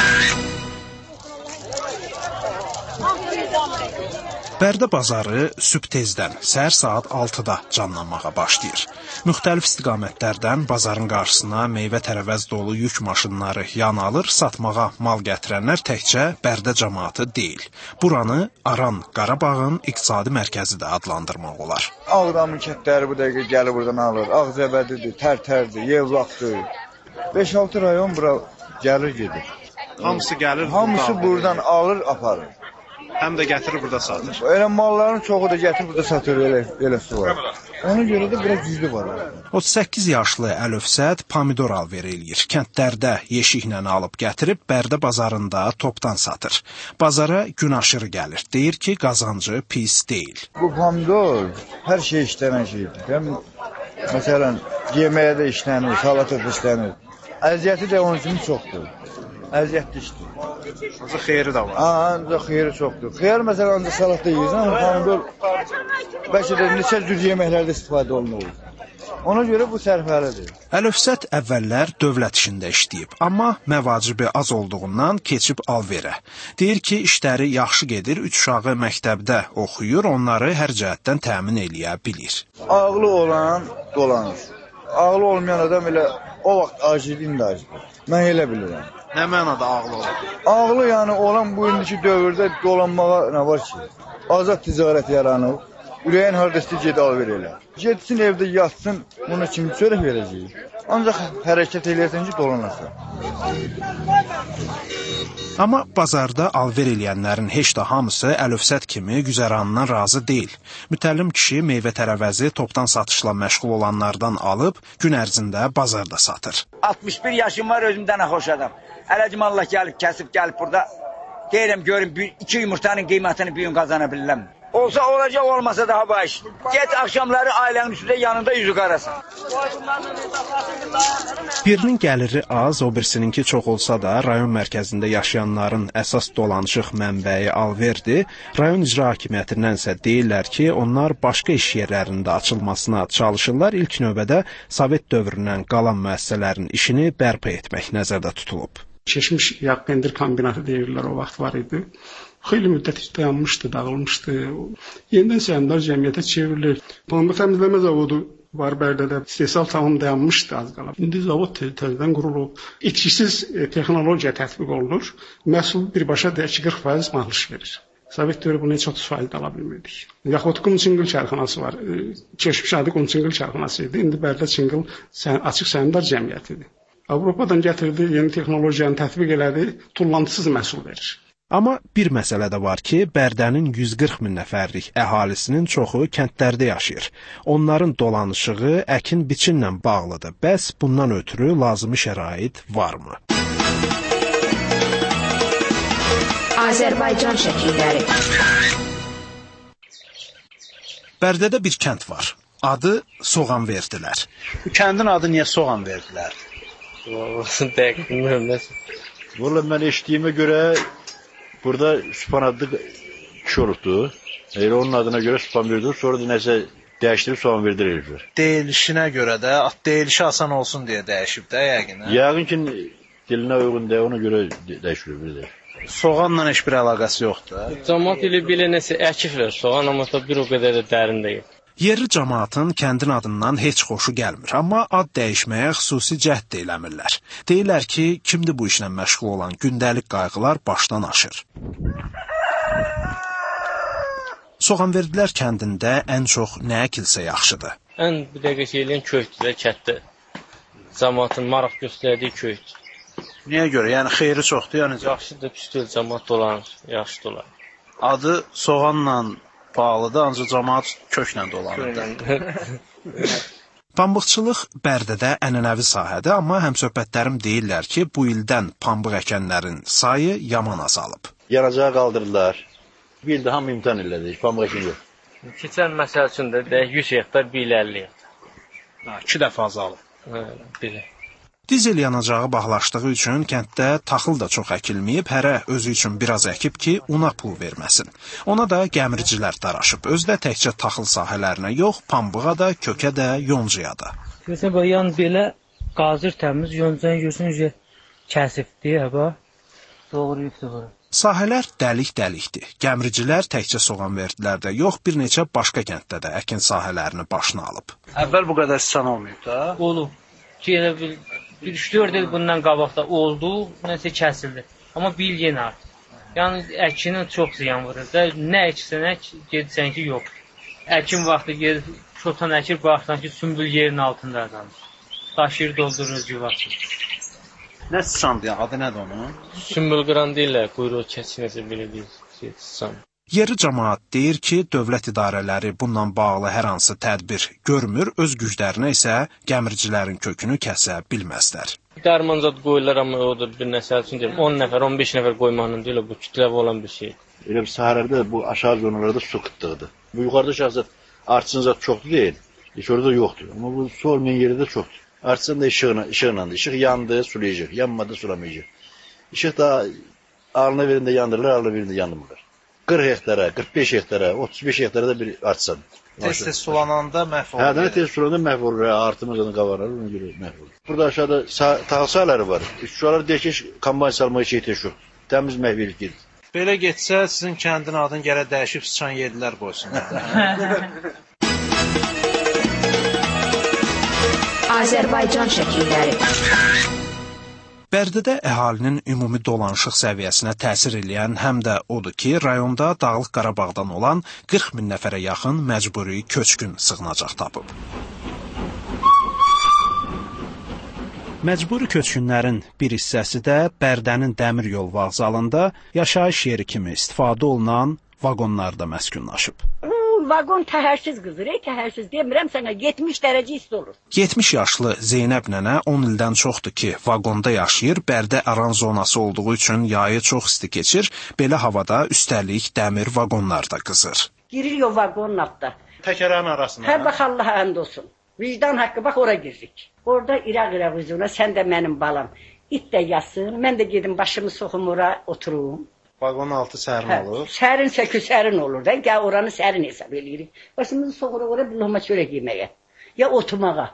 Bərdə bazarı sübh tezdən, səhər saat 6-da canlanmağa başlayır. Müxtəlif istiqamətlərdən bazarın qarşısına meyvə-tərəvəz dolu yük maşınları yan alır, satmağa mal gətirənlər təkcə Bərdə cəmaatı deyil. Buranı Aran, Qarabağın iqtisadi mərkəzi də adlandırmaq olar. Ağdamın kətləri bu dəqiqə gəlib buradan alır. Ağzəbədidir, Tərtərdir, Yevlaqdır. 5-6 rayon bura gəlir gedir. Hamısı gəlir, hamısı buradan alır, aparır. Həm də gətirir burada satır. Elə malların çoxu da gətirib burada satır, eləsi var. Ona görə də biraz güclü var. 38 yaşlı Əlövsət pomidor alver eləyir. Kəndlərdə yeşiklə alıb gətirib Bərdə bazarında topdan satır. Bazara gün aşırı gəlir. Deyir ki, qazancı pis deyil. Bu pomidor hər şey işlənən şeydir. Məsələn, yeməyə də işlənir, salata da işlənir. Əziyyəti də onun üçün çoxdur. Əziyyətli işdir. Ancaq xeyri də var. Ancaq xeyri çoxdur. Xeyir məsələn ancaq salatda yeyirsən, amma pomidor bəlkə də neçə cür yeməklərdə istifadə olunur. Ona görə bu sərfəlidir. Əlövsət əvvəllər dövlət işində işləyib, amma məvacibi az olduğundan keçib alverə. Deyir ki, işləri yaxşı gedir, 3 uşağı məktəbdə oxuyur, onları hər cəhətdən təmin eləyə bilir. Ağlı olan dolanır. Ağlı olmayan adam elə o vaxt acilin də acildir. Mən elə bilirəm. Nə mənada ağlı olur? Ağlı yəni olan bu indiki dövrdə dolanmağa nə var ki? Azad ticarət yaranıb. Ürəyin hardasını ged alver elə. Getsin evdə yatsın, buna kim çörək verəcək? Ancaq hərəkət eləyəsən ki, dolanasın. Amma bazarda alver eləyənlərin heç də hamısı Əlövsət kimi güzəranından razı deyil. Mütəllim kişi meyvə-tərəvəzi topdan satışla məşğul olanlardan alıb gün ərzində bazarda satır. 61 yaşım var, özümdən xoş adam. Ələcim Allah gəlib, kəsib gəlib burada. Deyirəm, görüm, 2 yumurtanın qiymətini bir gün qazana bilirəm. Olsa olacaq, olmasa daha baş. Get axşamları ailənin üstündə yanında yüzü qarasın. Birinin gəliri az, o birisininki çox olsa da, rayon mərkəzində yaşayanların əsas dolanışıq mənbəyi alverdir. Rayon icra hakimiyyətindən isə deyirlər ki, onlar başqa iş yerlərində açılmasına çalışırlar. İlk növbədə Sovet dövründən qalan müəssisələrin işini bərpa etmək nəzərdə tutulub. Keçmiş yağ pendir kombinatı deyirlər, o vaxt var idi. Xeyli müddət dayanmışdı, dağılmışdı. Yenidən səhmdar cəmiyyətə çevrilir. Pambıq təmizləmə zavodu var Bərdədə. İstehsal tamam dayanmışdı az qala. İndi zavod təzədən qurulub. İtkisiz texnologiya tətbiq olunur. Məhsul birbaşa 40% maaş verir. Sovet dövrü bunu heç 30% ala bilmirdik. Yaxud Qumçingil çarxanası var. Keçmiş adı Qumçingil çarxanası idi. İndi Bərdə Çingil açıq səhmdar cəmiyyətidir. Avropadan gətirdi, yeni texnologiyanı tətbiq elədi, tullantısız məhsul verir. Amma bir məsələ də var ki, Bərdənin 140 min nəfərlik əhalisinin çoxu kəndlərdə yaşayır. Onların dolanışığı əkin-biçinlə bağlıdır. Bəs bundan ötürü lazımi şərait varmı? Azərbaycan şəkilləri. Bərdədə bir kənd var. Adı Soğanverdilər. Bu kəndin adı niyə Soğanverdilər? Dəqiq bilmirəm. Valla mən eşitdiyimə görə burada Sübhan adlı kişi olubdu. Elə onun adına görə Sübhan verdi. Sonra da nəsə dəyişdirib Soğanverdi eləyiblər. Deyilişinə görə də, deyilişi asan olsun deyə dəyişib də yəqin. Yəqin ki, dilinə uyğun deyə ona görə dəyişilib. Soğanla heç bir əlaqəsi yoxdur. Cəmaət ilə belə nəsə əkiflər. Soğan amma bir o qədər də dərin deyil. Yerli cəmaatın kəndin adından heç xoşu gəlmir, amma ad dəyişməyə xüsusi cəhd də eləmirlər. Deyirlər ki, kimdir bu işlə məşğul olan gündəlik qayğılar başdan aşır. Soğanverdilər kəndində ən çox nə əkilsə yaxşıdır? Ən bir dəqiqə şeylən köydür və kətdir. Cəmaatın maraq göstərdiyi köydür. Niyə görə? Yəni xeyri çoxdur, yəni yaxşıdır, pis deyil, cəmaat dolanır, yaxşı dolanır. Adı soğanla pahalıdır, ancaq cəmaət köklə dolanır. Pambıqçılıq Bərdədə ənənəvi sahədir, amma həmsöhbətlərim deyirlər ki, bu ildən pambıq əkənlərin sayı yaman azalıb. Yanacağı qaldırdılar. Bir ildə hamı imtahan elədik, pambıq əkən yox. Keçən məsəl üçün də 100 hektar, 50 hektar. 2 dəfə azalıb. Belə. Dizel yanacağı bağlaşdığı üçün kənddə taxıl da çox əkilməyib, hərə özü üçün biraz əkib ki, ona pul verməsin. Ona da gəmiricilər daraşıb. Özdə təkcə taxıl sahələrinə yox, pambığa da, kökə də, yoncaya da. Görsən, yan belə qazır təmiz, yoncanı görsən, kəsibdir, həbə. Doğruyubdur bura. Sahələr dəlik-dəlikdir. Gəmiricilər təkcə soğan verdilər də yox, bir neçə başqa kənddə də əkin sahələrini başına alıb. Əvvəl bu qədər sıçan olmayıb da? Olub. Ki, elə bir 3-4 il bundan qabaqda oldu, nəsə kəsildi. Amma bir yenə artıq. Yəni, əkinin çox ziyan vurur da. Nə əksən ək, gedirsən ki, yox. Əkin vaxtı gedir, çotan əkir, baxsan ki, sümbül yerin altında adamdır. Daşıyır, doldurur cüvaqsın. Nə sıçandır, adı nədir onun? Sümbül qıran deyirlər, quyruğu kəsinəcə belə deyir, sıçan. Yerli cəmaət deyir ki, dövlət idarələri bununla bağlı hər hansı tədbir görmür, öz güclərinə isə gəmiricilərin kökünü kəsə bilməzlər. Dərmanzad qoyurlar, amma o da bir nəsəl üçün deyirəm, 10 nəfər, 15 nəfər qoymaqla deyil, bu kütləvi olan bir şey. Elə bir sahələrdə, bu aşağı zonalarda su qıtlıqdır. Bu yuxarıda şəxsən artçın zat çoxdur deyil, heç orada yoxdur. Amma bu su olmayan yerdə çoxdur. Artçın da işıqlandı, işıq yandı, sulayacaq, yanmadı, sulamayacaq. İşıq da ağlına verində yandırırlar, ağlına verində yandırmırlar. 40 hektara, 45 hektara, 35 hektara da bir artsan. Tez-tez sulananda məhv olur. Hə, tez sulananda məhv olur, artımızdan qavarlar, ona görə məhv olur. Burada aşağıda taxıl sahələri var. Şuraları deyək ki, kombayn salmaya heç ehtiyac yox. Təmiz məhv edib gedir. Belə getsə, sizin kəndin adını gələ dəyişib sıçan yedilər qoysunlar. Azərbaycan şəkilləri. Bərdədə əhalinin ümumi dolanışıq səviyyəsinə təsir eləyən həm də odur ki, rayonda Dağlıq Qarabağdan olan 40 min nəfərə yaxın məcburi köçkün sığınacaq tapıb. Məcburi köçkünlərin bir hissəsi də Bərdənin dəmir yol vağzalında yaşayış yeri kimi istifadə olunan vaqonlarda məskunlaşıb. Vaqon təhərsiz qızır, təhərsiz demirəm sənə 70 dərəcə isti olur. 70 yaşlı Zeynəb nənə 10 ildən çoxdur ki, vaqonda yaşayır, Bərdə aran zonası olduğu üçün yayı çox isti keçir, belə havada üstəlik dəmir vaqonlar da qızır. Girir o vaqonun altda. Təkərlərin arasına. Hə, bax Allaha ənd olsun. Vicdan haqqı, bax ora giririk. Orada İraq üzünə, sən də mənim balam. İt də yatsın, mən də gedim başımı soxum ora oturum. Vaqonun altı sərin olur. Sərinsə ki, sərin olur da. Gəl oranı sərin hesab eləyirik. Başımızı soxuruq ora bir loğma çörək yeməyə. Ya oturmağa.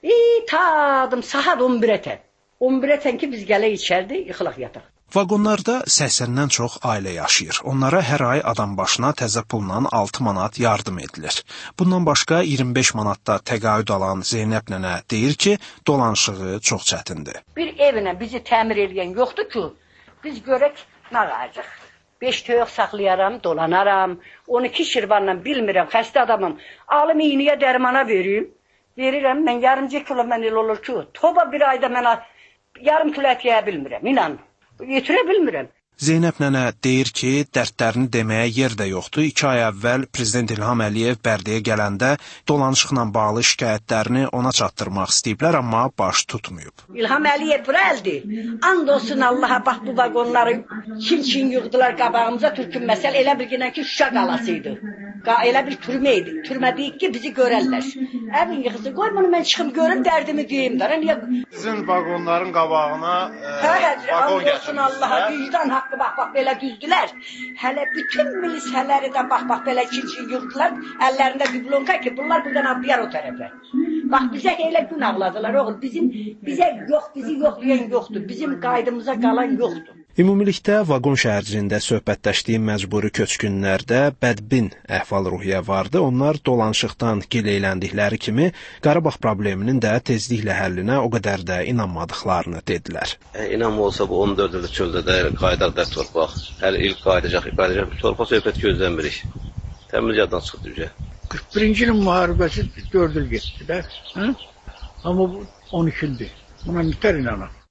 Tadım saat 11-ə tən. 11-ə tən ki, biz gələk içərdə, yıxılaq yataq. Vaqonlarda 80-dən çox ailə yaşayır. Onlara hər ay adam başına təzə pulla 6 manat yardım edilir. Bundan başqa 25 manatda təqaüd alan Zeynəb nənə deyir ki, dolanışığı çox çətindir. Bir evinə bizi təmir edən yoxdur ki, biz görək nə qalacaq. 5 toyuq saxlayaram, dolanaram. 12 şirvanla bilmirəm, xəstə adamım. Alım iğniyə dərmana verim. Verirəm, mən yarımcı kilo mən el olur ki, toba bir ayda mənə yarım kilo ət yeyə bilmirəm, inan. Yetirə bilmirəm. Zeynəb nənə deyir ki, dərdlərini deməyə yer də yoxdur. 2 ay əvvəl Prezident İlham Əliyev Bərdəyə gələndə dolanışıqla bağlı şikayətlərini ona çatdırmaq istəyiblər, amma baş tutmayıb. İlham Əliyev bura əldi. And olsun Allaha, bax bu vaqonları çin-çin yığdılar qabağımıza, türkün məsəl elə bilginən ki, Şuşa qalasıydı. Elə bir türmə idi. Türmə deyik ki, bizi görərlər. Əvin yığısı, qoy bunu mən çıxım görüm, dərdimi deyim də. Sizin vaqonların qabağına vaqon olsun Allaha, vicdan haqqı, bax, belə düzdülər. Hələ bütün milisələri də, bax, belə çin-çin yığdılar. Əllərində diplonka ki, bunlar buradan atlayar o tərəfə. Bax, bizə elə gün ağladılar, oğul. Bizə yox, bizi yoxlayan yoxdur. Bizim qaydımıza qalan yoxdur. Ümumilikdə vaqon şəhərciyində söhbətləşdiyim məcburi köçkünlərdə bədbin əhval-ruhiyyə vardı. Onlar dolanışıqdan gileyləndikləri kimi Qarabağ probleminin də tezliklə həllinə o qədər də inanmadıqlarını dedilər. İnanma olsa bu 14 ildir çöldə də qaydaq da torpaq. Hələ ilk qaydacaq. Torpaq söhbət gözləmirik. Təmiz yaddan çıxdı üzə. 41-ci ilin müharibəsi 4 il getdi də. Amma bu 12 ildir. Buna mütər inanan.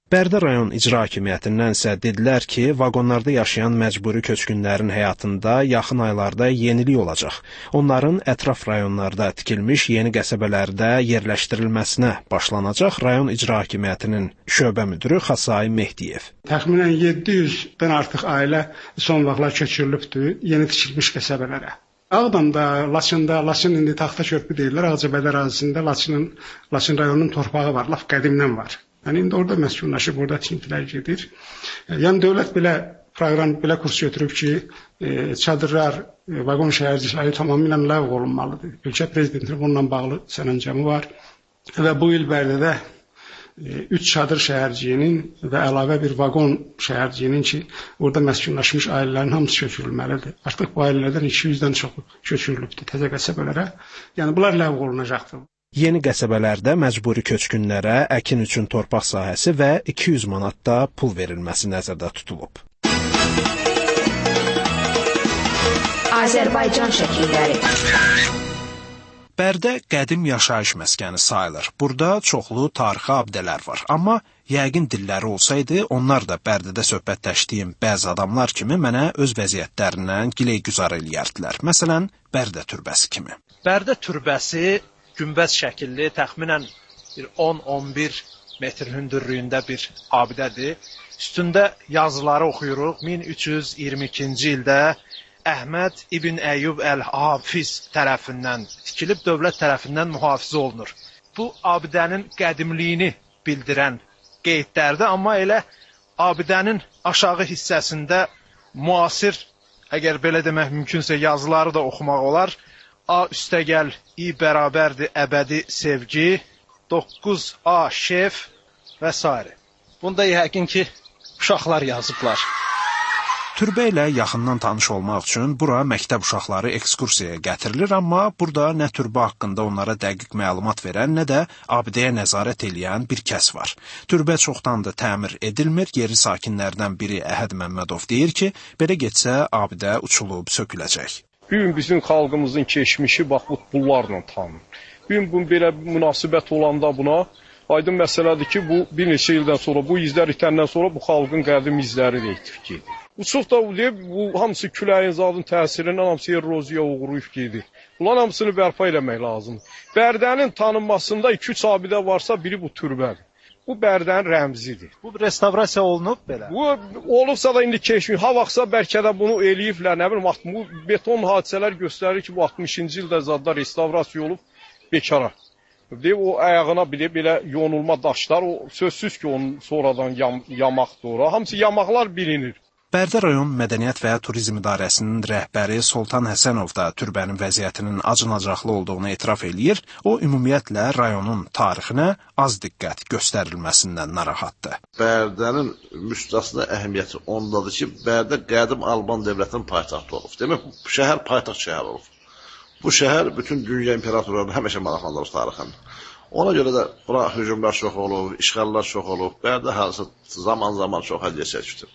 Bərdə rayon icra hakimiyyətindən isə dedilər ki, vaqonlarda yaşayan məcburi köçkünlərin həyatında yaxın aylarda yenilik olacaq. Onların ətraf rayonlarda tikilmiş yeni qəsəbələrdə yerləşdirilməsinə başlanacaq rayon icra hakimiyyətinin şöbə müdürü Xasay Mehdiyev. Təxminən 700-dən artıq ailə son vaxtlar köçürülübdür yeni tikilmiş qəsəbələrə. Ağdamda, Laçında, Laçın indi taxta körpü deyirlər, Ağcabədi ərazisində Laçın rayonunun torpağı var, laf qədimdən var. Yəni indi orada məskunlaşıb, orada tikintilər gedir. Yəni dövlət belə proqram, belə kurs götürüb ki, çadırlar, vaqon şəhərciləri tamamilə ləğv olunmalıdır. Ölkə prezidentinin bununla bağlı sərəncamı var və bu il Bərdədə 3 çadır şəhərciyinin və əlavə bir vaqon şəhərciyinin ki, orada məskunlaşmış ailələrin hamısı köçürülməlidir. Artıq bu ailələrdən 200-dən çoxu köçürülübdür təzə qəsəbələrə. Yəni bunlar ləğv olunacaqdır. Yeni qəsəbələrdə məcburi köçkünlərə əkin üçün torpaq sahəsi və 200 manat da pul verilməsi nəzərdə tutulub. Azərbaycan şəkilləri. Bərdə qədim yaşayış məskəni sayılır. Burada çoxlu tarixi abidələr var. Amma yəqin dilləri olsaydı, onlar da Bərdədə söhbətləşdiyim bəzi adamlar kimi mənə öz vəziyyətlərindən gileygüzar eləyərdilər. Məsələn, Bərdə türbəsi kimi. Bərdə türbəsi günbəz şəkilli, təxminən 10-11 metr hündürlüyündə bir abidədir. Üstündə yazıları oxuyuruq. 1322-ci ildə Əhməd İbn Əyyub Əl-Hafiz tərəfindən tikilib, dövlət tərəfindən mühafizə olunur. Bu abidənin qədimliyini bildirən qeydlərdir, amma elə abidənin aşağı hissəsində müasir, əgər belə demək mümkünsə, yazıları da oxumaq olar. A üstəgəl İ bərabərdir əbədi sevgi, 9A şef və s. Bunda yəqin ki, uşaqlar yazıblar. Türbə ilə yaxından tanış olmaq üçün bura məktəb uşaqları ekskursiyaya gətirilir, amma burada nə türbə haqqında onlara dəqiq məlumat verən, nə də abidəyə nəzarət eləyən bir kəs var. Türbə çoxdandır təmir edilmir, yeri sakinlərdən biri Əhəd Məmmədov deyir ki, belə getsə abidə uçulub söküləcək. Bu gün bizim xalqımızın keçmişi bax bu pullarla tanınır. Bu gün belə münasibət olanda buna aydın məsələdir ki, bu bir neçə ildən sonra, bu izlər itəndən sonra bu xalqın qədim izləri də itib gedir. Uçub da bu hamısı küləyin zadın təsirindən hamısı eroziya uğrayıb gedir. Bunların hamısını bərpa eləmək lazımdır. Bərdənin tanınmasında 2-3 abidə varsa biri bu türbədir. Bu Bərdənin rəmzidir. Bu restavrasiya olunub belə? Bu olubsa da indi keçmiş. Ha vaxtsa bəlkə də bunu eləyiblər, nə bilim, bu beton hadisələr göstərir ki, bu 60-cı ildə zadda restavrasiya olub bekara. O ayağına belə yonulma daşlar, o sözsüz ki, onun sonradan yamaqdır ora. Hamısı yamaqlar bilinir. Bərdə rayon Mədəniyyət və Turizm İdarəsinin rəhbəri Soltan Həsənov da türbənin vəziyyətinin acınacaqlı olduğunu etiraf eləyir. O, ümumiyyətlə rayonun tarixinə az diqqət göstərilməsindən narahatdır. Bərdənin müstəsna əhəmiyyəti ondadır ki, Bərdə qədim Alban dövlətinin paytaxtı olub. Demək, bu şəhər paytaxt şəhər olub. Bu şəhər bütün dünya imperatorlarının həmişə maraqlandırır tarixini. Ona görə də bura hücumlar çox olub, işğallar çox olub. Bərdə hansı zaman çox əziyyət çəkdi.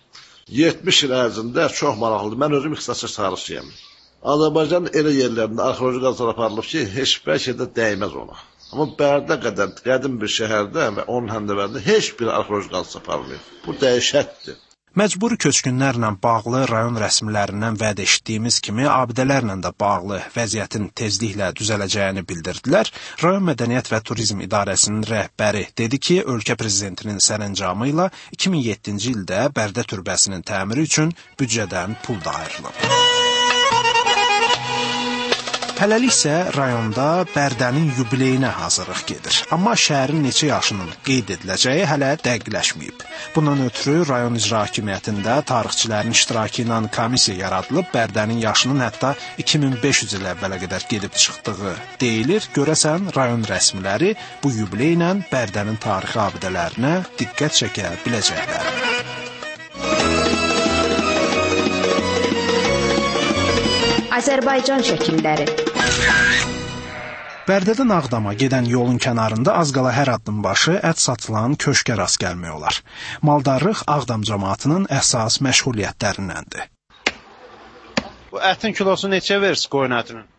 70 il ərzində çox maraqlıdır. Mən özüm ixtisasçı tarixçiyəm. Azərbaycanın elə yerlərində arxeoloji qazılar aparılıb ki, heç bəlkə də dəymez ona. Amma Bərdə qədər qədim bir şəhərdə və onun həmdəvərində heç bir arxeoloji qazı aparılmıyor. Bu dəhşətdir. Məcburi köçkünlərlə bağlı rayon rəsmilərindən vəd etdiyimiz kimi abidələrlə də bağlı vəziyyətin tezliklə düzələcəyini bildirdilər. Rayon Mədəniyyət və Turizm İdarəsinin rəhbəri dedi ki, ölkə prezidentinin sərəncamı ilə 2007-ci ildə Bərdə türbəsinin təmiri üçün büdcədən pul da ayrılıb. Hələlik isə rayonda Bərdənin yubileyinə hazırlıq gedir. Amma şəhərin neçə yaşının qeyd ediləcəyi hələ dəqiqləşməyib. Bundan ötürü rayon icra hakimiyyətində tarixçilərin iştirakı ilə komissiya yaradılıb, Bərdənin yaşının hətta 2500 il əvvələ qədər gedib çıxdığı deyilir. Görəsən, rayon rəsmiləri bu yubileylə Bərdənin tarixi abidələrinə diqqət çəkə biləcəklər. Azərbaycan şəkilləri. Bərdədən Ağdama gedən yolun kənarında az qala hər addım başı ət satılan köşkə rast gəlmək olar. Maldarlıq Ağdam cəmaatının əsas məşğuliyyətlərindəndir. Bu ətin kilosu neçə verir qoyun ətinin?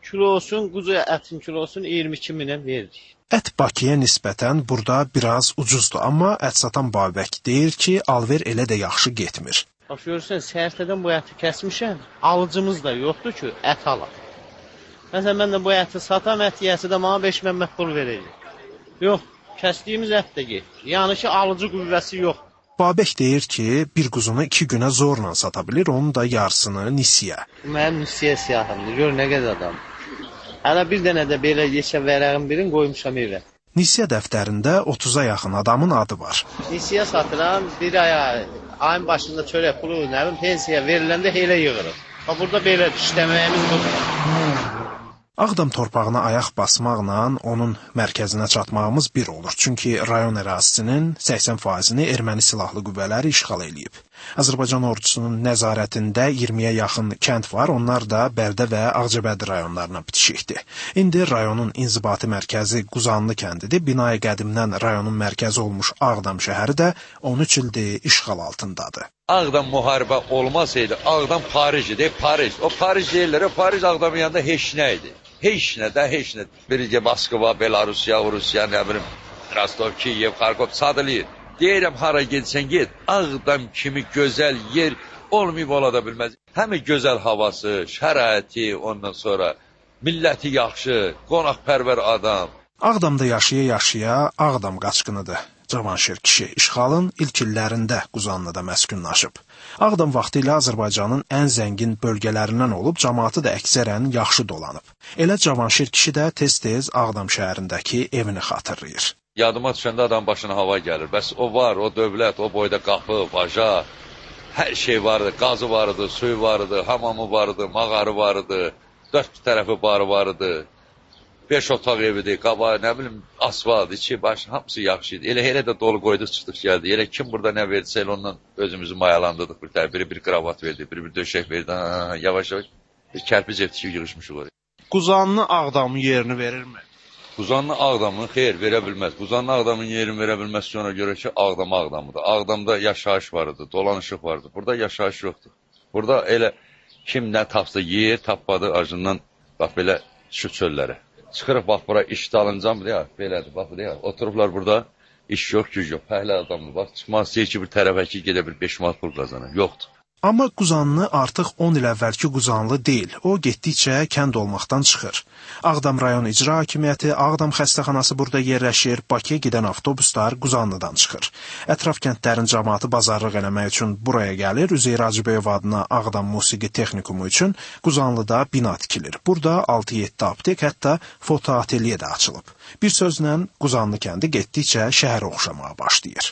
kilosun, quzu ətin kilosunu 22 minə verdik. Ət Bakıya nisbətən burada biraz ucuzdur, amma ət satan Babək deyir ki, alver elə də yaxşı getmir. Bax görürsən, səhərtədən bu əti kəsmişəm, alıcımız da yoxdur ki, ət alaq. Məsələn, mən də bu əti satam, ət yiyəsi də mənə 5 mənbət pul verəcək. Yox, kəsdiyimiz ət də getdi. Yəni ki, alıcı qüvvəsi yox. Babək deyir ki, bir quzunu 2 günə zorla sata bilir, onun da yarısını nisiyə. Mənim nisiyə siyahımdır, gör nə qədər adam. Hələ bir dənə də belə yeşə vərəğin birini qoymuşam evə. Nisiyə dəftərində 30-a yaxın adamın adı var. Nisiyə satıram, bir aya, ayın başında çörək pulu, nə bilim, pensiya veriləndə elə yığırıq. Burada belə işləməyimiz budur. Ağdam torpağına ayaq basmaqla onun mərkəzinə çatmağımız bir olur. Çünki rayon ərazisinin 80%-ni erməni silahlı qüvvələri işğal eləyib. Azərbaycan ordusunun nəzarətində 20-yə yaxın kənd var, onlar da Bərdə və Ağcabədi rayonlarına bitişikdir. İndi rayonun inzibati mərkəzi Quzanlı kəndidir. Binayı qədimdən rayonun mərkəzi olmuş Ağdam şəhəri də 13 ildir işğal altındadır. Ağdam müharibə olmasaydı, Ağdam Paris idi, Paris. O Paris deyirlər, o Paris Ağdamın yanında heç nə idi. Heç nə. Bircə Moskva, Belarusiya, Rusiya, nə bilim, Rostov, Kiyev, Xarkov sadılıyır. Deyirəm, hara getsən get, Ağdam kimi gözəl yer olmayıb ola da bilməz. Həmi gözəl havası, şəraiti, ondan sonra milləti yaxşı, qonaqpərvər adam. Ağdamda yaşaya-yaşaya Ağdam qaçqınıdır. Cavanşir kişi işğalın ilk illərində Quzanlıda məskunlaşıb. Ağdam vaxtilə Azərbaycanın ən zəngin bölgələrindən olub, cəmaatı da əksərən yaxşı dolanıb. Elə Cavanşir kişi də tez-tez Ağdam şəhərindəki evini xatırlayır. Yadıma düşəndə adam başına hava gəlir. Bəs o var, o dövlət, o boyda qapı, baca, hər şey vardı. Qazı vardı, suyu vardı, hamamı vardı, mağarı vardı, 4 tərəfi barı vardı. 5 otaq evidir, qaba, nə bilim, asfalt, içi, başı, hamısı yaxşı idi. Elə də dolu qoyduq, çıxdıq, gəldi. Elə kim burada nə verdisə, elə ondan özümüzü mayalandırdık. Biri bir kravat verdi, biri bir döşək verdi. Yavaş-yavaş bir kərpic ev tikib yığışmışıq oraya. Quzanlı Ağdamın yerini verirmi? Quzanlı Ağdamın xeyr, verə bilməz. Quzanlı Ağdamın yerini verə bilməz ki, ona görə ki, Ağdam Ağdamıdır. Ağdamda yaşayış vardı, dolanışıq vardı. Burada yaşayış yoxdur. Burada elə kim nə tapsa yer, tapmadı, acından, bax, belə şu çöllərə. Çıxırıq, bax, bura iş dalıncan, belədir, bax, oturublar burada, iş yox, güc yox, pəhlə adamdır, bax, çıxmaz istəyir ki, bir tərəfə ki, gedə bir 5 manat pul qazanır, yoxdur. Amma Quzanlı artıq 10 il əvvəlki Quzanlı deyil, o getdikcə kənd olmaqdan çıxır. Ağdam rayon icra hakimiyyəti, Ağdam xəstəxanası burada yerləşir, Bakıya gedən avtobuslar Quzanlıdan çıxır. Ətraf kəndlərin cəmaatı bazarlıq eləmək üçün buraya gəlir, Üzeyir Hacıbəyov adına Ağdam Musiqi Texnikumu üçün Quzanlıda bina tikilir. Burada 6-7 aptek, hətta fotoatelye də açılıb. Bir sözlə Quzanlı kəndi getdikcə şəhərə oxşamağa başlayır.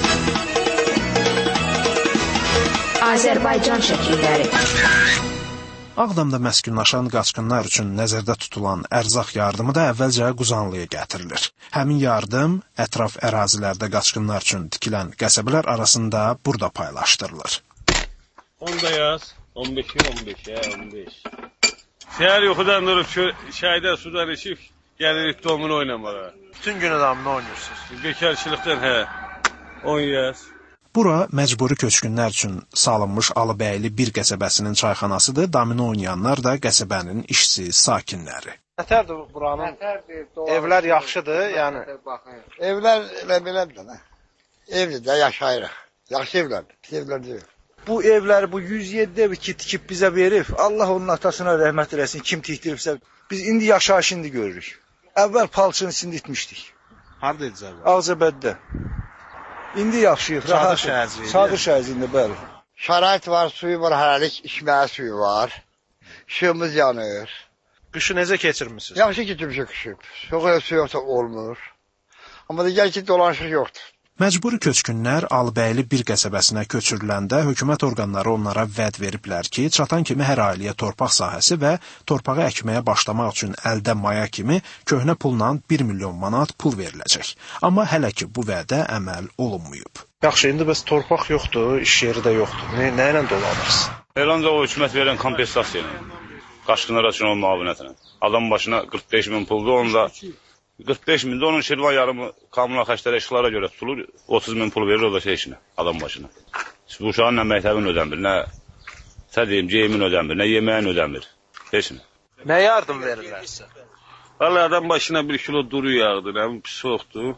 Azərbaycan şəkilləri. Ağdamda məskunlaşan qaçqınlar üçün nəzərdə tutulan ərzaq yardımı da əvvəlcə Quzanlıya gətirilir. Həmin yardım ətraf ərazilərdə qaçqınlar üçün tikilən qəsəbələr arasında burada paylaşdırılır. 10 da yaz, 15. Səhər yuxudan durub şəhərdə sudan içib gəlirik domino oynamağa. Bütün gün adamını oynayırsınız. Bekarçılıqdan 10 yaz. Bura məcburi köçkünlər üçün salınmış Alıbəyli bir qəsəbəsinin çayxanasıdır. Domino oynayanlar da qəsəbənin işsiz sakinləri. Nətərdir buranın? Evlər yaxşıdır, yəni. Evlər elə belədir də. Evdir də yaşayırıq. Yaxşı evlərdir, pis evlər deyil. Bu evləri, bu 107 evi ki, tikib bizə verib, Allah onun atasına rəhmət eləsin, kim tikdiribsə. Biz indi yaşayış indi görürük. Əvvəl palçını içində itmişdik. Haradaydınız əvvəl? Ağcabədidə. İndi yaxşıyıq, rahat. Sadır şəhərində, bəli. Şərait var, suyu var, hələlik içməyə suyu var. İşığımız yanır. Qışı necə keçirmişsiniz? Yaxşı keçirmişik qışı. Soğuq su yoxsa olmur. Amma digər ki, dolanışıq yoxdur. Məcburi köçkünlər Alıbəyli bir qəsəbəsinə köçürüləndə hökumət orqanları onlara vəd veriblər ki, çatan kimi hər ailəyə torpaq sahəsi və torpağı əkməyə başlamaq üçün əldə maya kimi köhnə pulla 1 milyon manat pul veriləcək. Amma hələ ki bu vədə əməl olunmayıb. Yaxşı, indi bəs torpaq yoxdur, iş yeri də yoxdur. Nə ilə dolanırsınız? Eləcə o hökumət verən kompensasiya ilə, qaçqınlara üçün o müavinətlə. Adam başına 45 min puldur, onda 45 min də onun Şirvan yarımı kommunal xərclərə, işıqlara görə tutulur, 30 min pul verir o da işinə, adam başına. Bu uşağın nə məktəbin ödəmir, nə geymin ödəmir, nə yeməyin ödəmir, heç nə. Nə yardım verirlər sizə? Valla adam başına 1 kilo duru yağdı, nə pis soğukdu.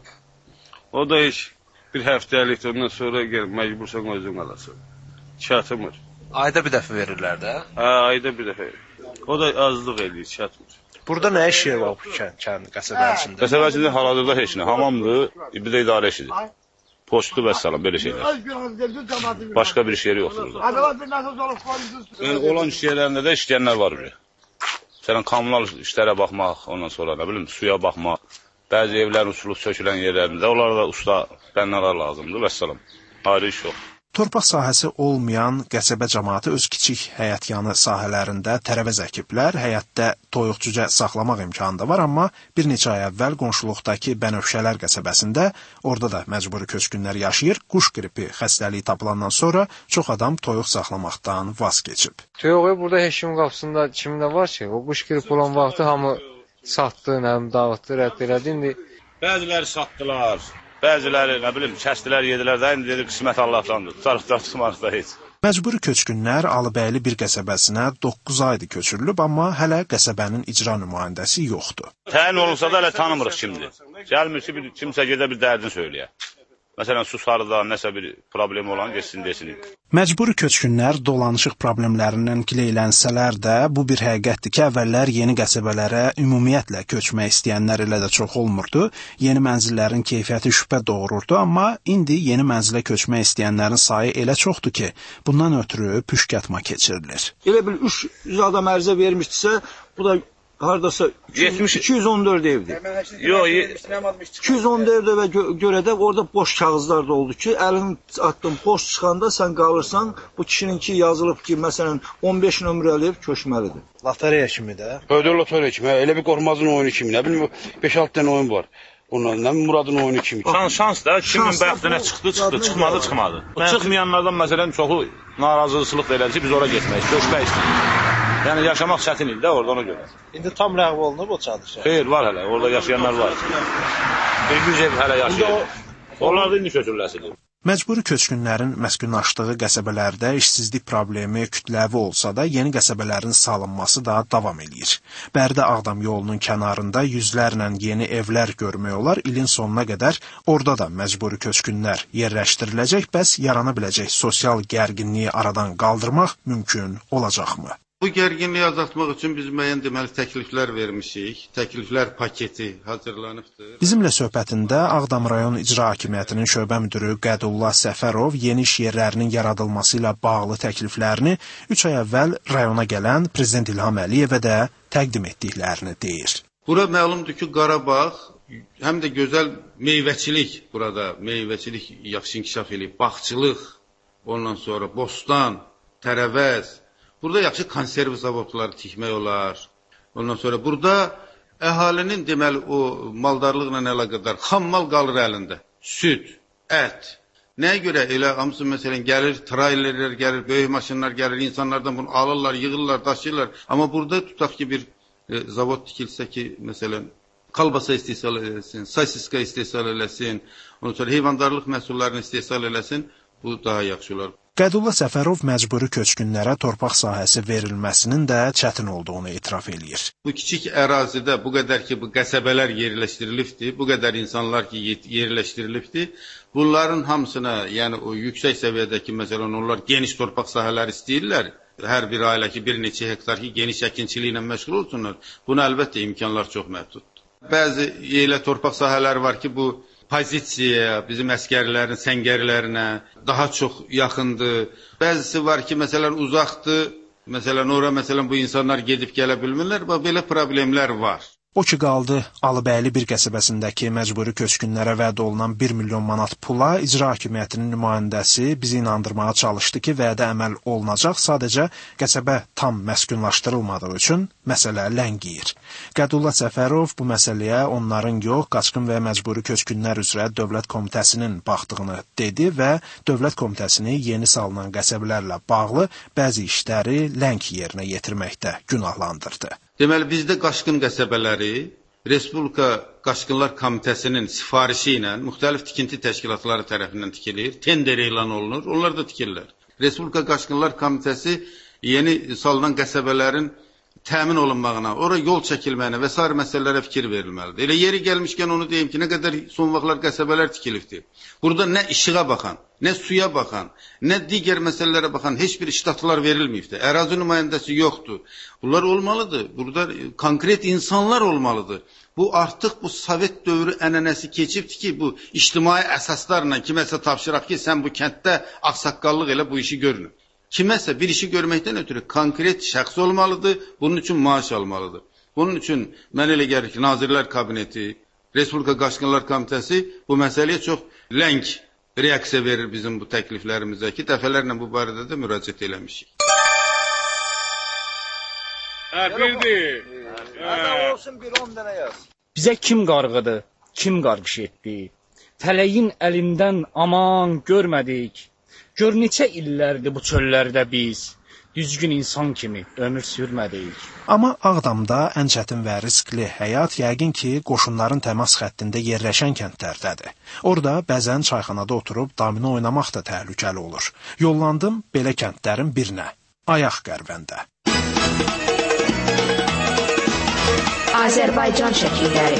O da heç bir həftəlik, ondan sonra gel məcbursan özün alasan. Çatmır. Ayda bir dəfə verirlər də? Hə, ayda bir dəfə. O da azlıq eləyir, çatmır. Burada nə iş yeri var bu kənd qəsəbəsində? Qəsəbəsində hal-hazırda heç nə. Hamamdır, bir də idarə işidir. Postu və salam, belə şeylər. Başqa bir iş yeri yoxdur burada. Yəni, olan iş yerlərində də işləyənlər var buraya. Məsələn, kommunal işlərə baxmaq, ondan sonra nə bilim, suya baxmaq, bəzi evlərin usulub sökülən yerlərində, onlara da usta bənnalar lazımdır və salam. Ayrı iş yox. Torpaq sahəsi olmayan qəsəbə cəmaatı öz kiçik həyətyanı sahələrində tərəvəz əkiblər, həyətdə toyuq-cücə saxlamaq imkanı da var, amma bir neçə ay əvvəl qonşuluqdakı Bənövşələr qəsəbəsində, orada da məcburi köçkünlər yaşayır, quş qripi xəstəliyi tapılandan sonra çox adam toyuq saxlamaqdan vaz keçib. Toyuğu burada heç kimin qapısında kimdə var ki, o quş qripi olan vaxtı hamı satdı, dağıtdı, rədd elədi. İndi bəziləri satdılar. Bəziləri, nə bilim, kəsdilər, yedilər də, indi dedi, qismət Allahdandır. Tutarıqda tutmarıq da heç. Məcburi köçkünlər Alıbəyli bir qəsəbəsinə 9 aydır köçürülüb, amma hələ qəsəbənin icra nümayəndəsi yoxdur. Təyin olunsa da hələ tanımırıq kimdir. Gəlmir ki, kimsə gedə bir dərdini söyləyə. Məsələn, su sarıda nəsə bir problem olan geçsin desin. Məcburi köçkünlər dolanışıq problemlərindən giləyilənsələr də, bu bir həqiqətdir ki, əvvəllər yeni qəsəbələrə ümumiyyətlə köçmək istəyənlər elə də çox olmurdu. Yeni mənzillərin keyfiyyəti şübhə doğururdu, amma indi yeni mənzilə köçmək istəyənlərin sayı elə çoxdur ki, bundan ötürü püşkətma keçirilir. Elə bil 300 adam ərizə vermişdisə, bu da hardasa 214 evdir. Yox, 214 evə görə də orada boş kağızlar da oldu ki, əlini atdın, boş çıxanda sən qalırsan, bu kişininki yazılıb ki, məsələn, 15 nömrəli ev köçməlidir. Lotereya kimi də? Ödül lotereya kimi, elə bir qorxmazın oyunu kimi, nə bilim, 5-6 dənə oyun var. Onların, nə bilim, Muradın oyunu kimi. Şans da, kimin bəxtinə çıxdı, çıxmadı, çıxmadı. Çıxmayanlardan, məsələn, çoxu narazılıqlıq da elədi ki, biz ora getmək, köçmək istəyirik. Yəni yaşamaq çətin ildə orada ona görə. İndi tam ləğv olunub o çadır. Xeyr, var hələ. Orada yaşayanlar var. Bir 100 ev hələ yaşayır. Onlar da indi köçürüləsidir. Məcburi köçkünlərin məskunlaşdığı qəsəbələrdə işsizlik problemi kütləvi olsa da, yeni qəsəbələrin salınması da davam edir. Bərdə-Ağdam yolunun kənarında yüzlərlə yeni evlər görmək olar. İlin sonuna qədər orada da məcburi köçkünlər yerləşdiriləcək, bəs yarana biləcək sosial gərginliyi aradan qaldırmaq mümkün olacaqmı? Bu gərginliyi azaltmaq üçün biz müəyyən deməli təkliflər vermişik. Təkliflər paketi hazırlanıbdır. Bizimlə söhbətində Ağdam rayon icra hakimiyyətinin şöbə müdürü Qədullah Səfərov yeni iş yerlərinin yaradılması ilə bağlı təkliflərini 3 ay əvvəl rayona gələn Prezident İlham Əliyevə də təqdim etdiklərini deyir. Bura məlumdur ki, Qarabağ həm də gözəl meyvəçilik burada, meyvəçilik yaxşı inkişaf edib, bağçılıq, ondan sonra bostan, tərəvəz. Burada yaxşı konserv zavodları tikmək olar. Ondan sonra burada əhalinin deməli o maldarlıqla əlaqədar xammal qalır əlində. Süd, ət. Nəyə görə elə hamısı məsələn gəlir, trailerlər gəlir, böyük maşınlar gəlir, insanlardan bunu alırlar, yığırlar, daşıyırlar. Amma burada tutaq ki bir zavod tikilsə ki, məsələn kalbasa istehsal eləsin, sosiska istehsal eləsin, ondan sonra heyvandarlıq məhsullarını istehsal eləsin, bu daha yaxşı olar. Qədullah Səfərov məcburi köçkünlərə torpaq sahəsi verilməsinin də çətin olduğunu etiraf eləyir. Bu kiçik ərazidə bu qədər ki, bu qəsəbələr yerləşdirilibdir, bu qədər insanlar ki, yerləşdirilibdir, bunların hamısına, yəni o yüksək səviyyədəki, məsələn, onlar geniş torpaq sahələri istəyirlər. Hər bir ailə ki, bir neçə hektar ki, geniş əkinçiliklə ilə məşğul olsunlar. Buna əlbəttə imkanlar çox məhduddur. Bəzi elə torpaq sahələri var ki, bu pozisiyaya, bizim əskərlərin, səngərlərinə daha çox yaxındır. Bəzisi var ki, məsələn, uzaqdır. Məsələn, ora məsələn bu insanlar gedib gələ bilmirlər. Belə problemlər var. O ki qaldı, Alıbəyli bir qəsəbəsindəki məcburi köçkünlərə vəd olunan 1 milyon manat pula icra hakimiyyətinin nümayəndəsi bizi inandırmağa çalışdı ki, vədə əməl olunacaq, sadəcə qəsəbə tam məskunlaşdırılmadığı üçün məsələ ləngiyir. Qədullah Səfərov bu məsələyə onların yox, Qaçqın və Məcburi Köçkünlər üzrə Dövlət Komitəsinin baxdığını dedi və Dövlət Komitəsini yeni salınan qəsəbələrlə bağlı bəzi işləri ləng yerinə yetirməkdə günahlandırdı. Deməli, bizdə Qaçqın qəsəbələri Respublika Qaçqınlar Komitəsinin sifarişi ilə müxtəlif tikinti təşkilatları tərəfindən tikilir, tender elan olunur, onlar da tikirlər. Respublika Qaçqınlar Komitəsi yeni salınan qəsəbələrin təmin olunmağına, ora yol çəkilməyinə və s. məsələlərə fikir verilməlidir. Elə yeri gəlmişkən onu deyim ki, nə qədər son vaxtlar qəsəbələr tikilibdir. Burada nə işığa baxan, nə suya baxan, nə digər məsələlərə baxan heç bir iştihatlar verilməyibdir. Ərazi nümayəndəsi yoxdur. Bunlar olmalıdır. Burada konkret insanlar olmalıdır. Bu artıq bu Sovet dövrü ənənəsi keçibdir ki, bu ictimai əsaslarla kiməsə tapşıraq ki, sən bu kənddə ağsaqqallıq elə bu işi görünür. Kiməsə bir işi görməkdən ötürü konkret şəxs olmalıdır, bunun üçün maaş almalıdır. Bunun üçün mən elə gəlir ki, Nazirlər Kabineti, Respublika Qaşqınlar Komitəsi bu məsələyə çox ləng reaksiya verir bizim bu təkliflərimizə ki, dəfələrlə bu barədə də müraciət eləmişik. Birdir. Olsun bir 10 dənə yaz. Bizə kim qarğıdı, kim qarğış etdi? Fələyin əlindən aman görmədik. Gör neçə illərdir bu çöllərdə biz düzgün insan kimi ömür sürmədik. Amma Ağdamda ən çətin və riskli həyat yəqin ki, qoşunların təmas xəttində yerləşən kəndlərdədir. Orada bəzən çayxanada oturub domino oynamaq da təhlükəli olur. Yollandım belə kəndlərin birinə, Ayaq Qərvəndə. Azərbaycan şəkilləri.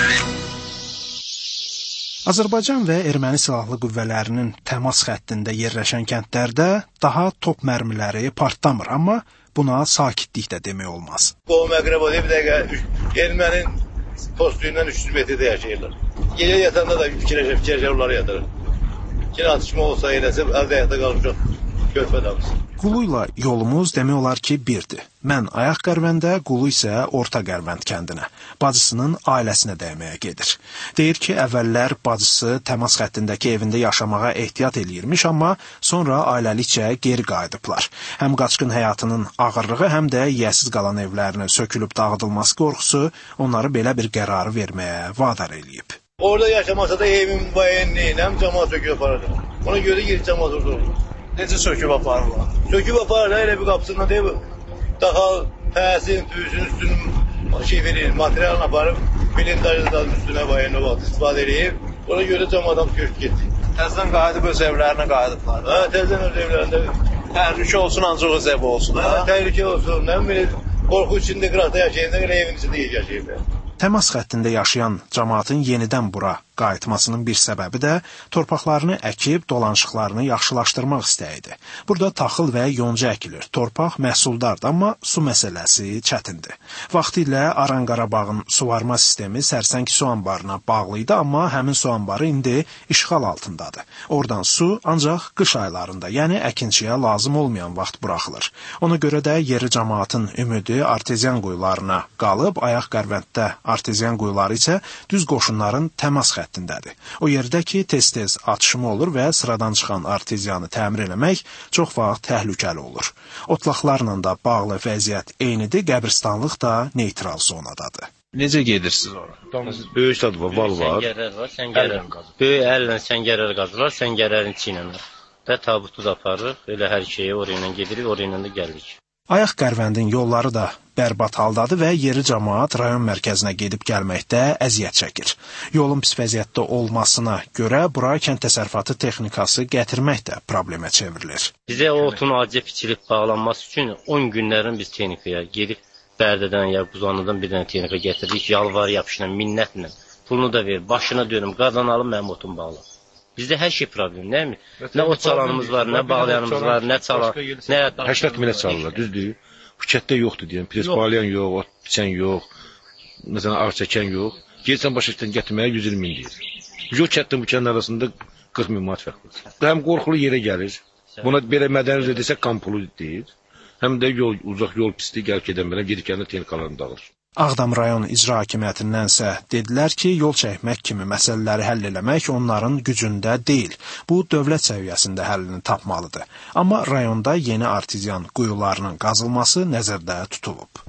Azərbaycan və erməni silahlı qüvvələrinin təmas xəttində yerləşən kəndlərdə daha top mərmiləri partlamır, amma buna sakitlik də demək olmaz. Qohum əqrəba bir dəqiqə ermənin postuyundan 300 metrdə yaşayırlar. Gecə yatanda da fikirləşə onları yatırır. Yine atışma olsa eləsə əldə ayaqda qalmışıq körpədəmiz. Qulu ilə yolumuz demək olar ki, birdir. Mən Ayaq Qərvəndə, Qulu isə Orta Qərvənd kəndinə, bacısının ailəsinə dəyməyə gedir. Deyir ki, əvvəllər bacısı təmas xəttindəki evində yaşamağa ehtiyat eləyirmiş, amma sonra ailəlikcə geri qayıdıblar. Həm qaçqın həyatının ağırlığı, həm də yiyəsiz qalan evlərinin sökülüb dağıdılması qorxusu onları belə bir qərarı verməyə vadar eləyib. Orada yaşamasa da evin bayenliğine hem camaat söküp aparırlar. Ona göre geri camaat orada olur. Necə söküb aparırlar? Söküp aparırlar, elə bir qapısından deyib, daxal, pəsin, tüyüsün üstünün verir, materialını aparıb, blindajın üstünə bayenli vaxt istifadə edib, ona göre camaat köşk getdi. Təzdən qayıdıb öz evlərinə qayıdıblar. Hə, təzdən öz evlərində. Təhlükə olsun, ancaq öz evi olsun. Hə, təhlükə olsun, nə bilir, qorxu içində qıraqda yaşayanda evin içində yaşayırlar. Təmas xəttində yaşayan cəmaatın yenidən bura qayıtmasının bir səbəbi də torpaqlarını əkib dolanışıqlarını yaxşılaşdırmaq istəyidir. Burada taxıl və yonca əkilir. Torpaq məhsuldardır, amma su məsələsi çətindir. Vaxtilə Aran Qarabağın suvarma sistemi Sərsəng su anbarına bağlı idi, amma həmin su anbarı indi işğal altındadır. Oradan su ancaq qış aylarında, yəni əkinçiyə lazım olmayan vaxt buraxılır. Ona görə də yeri cəmaatın ümidi arteziyan quyularına qalıb, Ayaq Qərvənddə arteziyan quyuları isə düz qoşunların təmas xəttindədir. O yerdə ki, tez-tez atışma olur və sıradan çıxan arteziyanı təmir eləmək çox vaxt təhlükəli olur. Otlaqlarla da bağlı vəziyyət eynidir, qəbristanlıq da neytral zonadadır. Necə gedirsiniz ora? Böyük sad var, val var. Səngərər var, səngərər. Böyük əllə səngərər qazırlar, səngərərin içi ilə və tabutuz aparırıq, elə hər şeyi oraya gedirik, oraya da gəlirik. Ayaq Qərvəndin yolları da bərbad haldadır və yeri cəmaat rayon mərkəzinə gedib gəlməkdə əziyyət çəkir. Yolun pis vəziyyətdə olmasına görə bura kənd təsərrüfatı texnikası gətirmək də problemə çevrilir. Bizə o otun acı biçilib bağlanması üçün 10 günlərin biz texnikaya gedib Bərdədən ya Buzanlıdan bir dənə texnika gətirdik, yalvar yapışla, minnətlə. Pulunu da ver, başına dönüm, qadan alım, mənim otum bağlı. Bizdə hər şey problem, nə mi? Nə o çalanımız var, nə bağlayanımız var, nə çalan, nə... 80 minə çalırlar, düzdür. Bu kətdə yoxdur deyəm, pres bağlayan yox, ot biçən yox, məsələn, ağ çəkən yox. Gelsən başlıqdan gətirməyə 120 min deyir. Yox kətdən bu kəndin arasında 40 min manat fərq var. Həm qorxulu yerə gəlir, buna belə mədəni desək kampulu deyir, həm də uzaq yol pisdir, gəlib gedən belə gedikəndə texnikalarını dağılır. Ağdam rayon icra hakimiyyətindənsə dedilər ki, yol çəkmək kimi məsələləri həll eləmək onların gücündə deyil. Bu, dövlət səviyyəsində həllini tapmalıdır. Amma rayonda yeni arteziyan quyularının qazılması nəzərdə tutulub.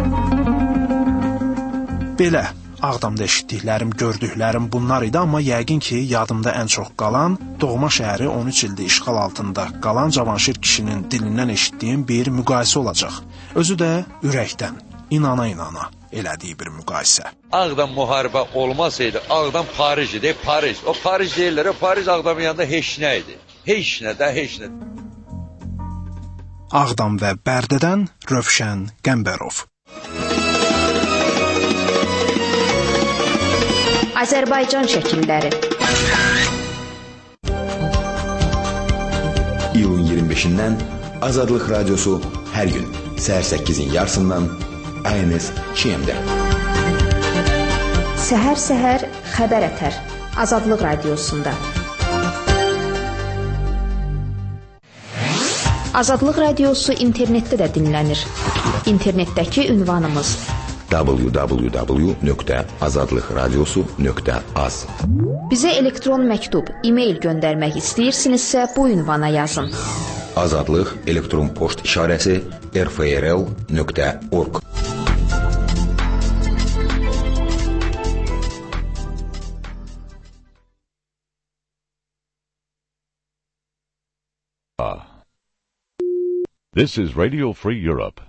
Belə, Ağdamda eşitdiklərim, gördüklərim bunlar idi, amma yəqin ki, yadımda ən çox qalan, doğma şəhəri 13 ildir işğal altında qalan Cavanşir kişinin dilindən eşitdiyim bir müqayisə olacaq. Özü də ürəkdən, inana-inana elədiyi bir müqayisə. Ağdam müharibə olmasaydı, Ağdam Paris idi, Paris. O Paris deyirlər, o Paris Ağdamın yanında heç nə idi. Heç nə də, heç nə. Ağdam və Bərdədən Rövşən Qəmbərov. Azərbaycan şəkilləri. İyulun 25-dən Azadlıq Radiosu hər gün səhər 8-in yarısından ANS ÇM-də. Səhər-səhər xəbər ətər Azadlıq Radiosunda. Azadlıq Radiosu internetdə də dinlənir. İnternetdəki ünvanımız www.azadlıqradiosu.az. Bizə elektron məktub, e-mail göndərmək istəyirsinizsə bu ünvana yazın. Azadlıq elektron poçt işarəsi rfrl.org. This is Radio Free Europe.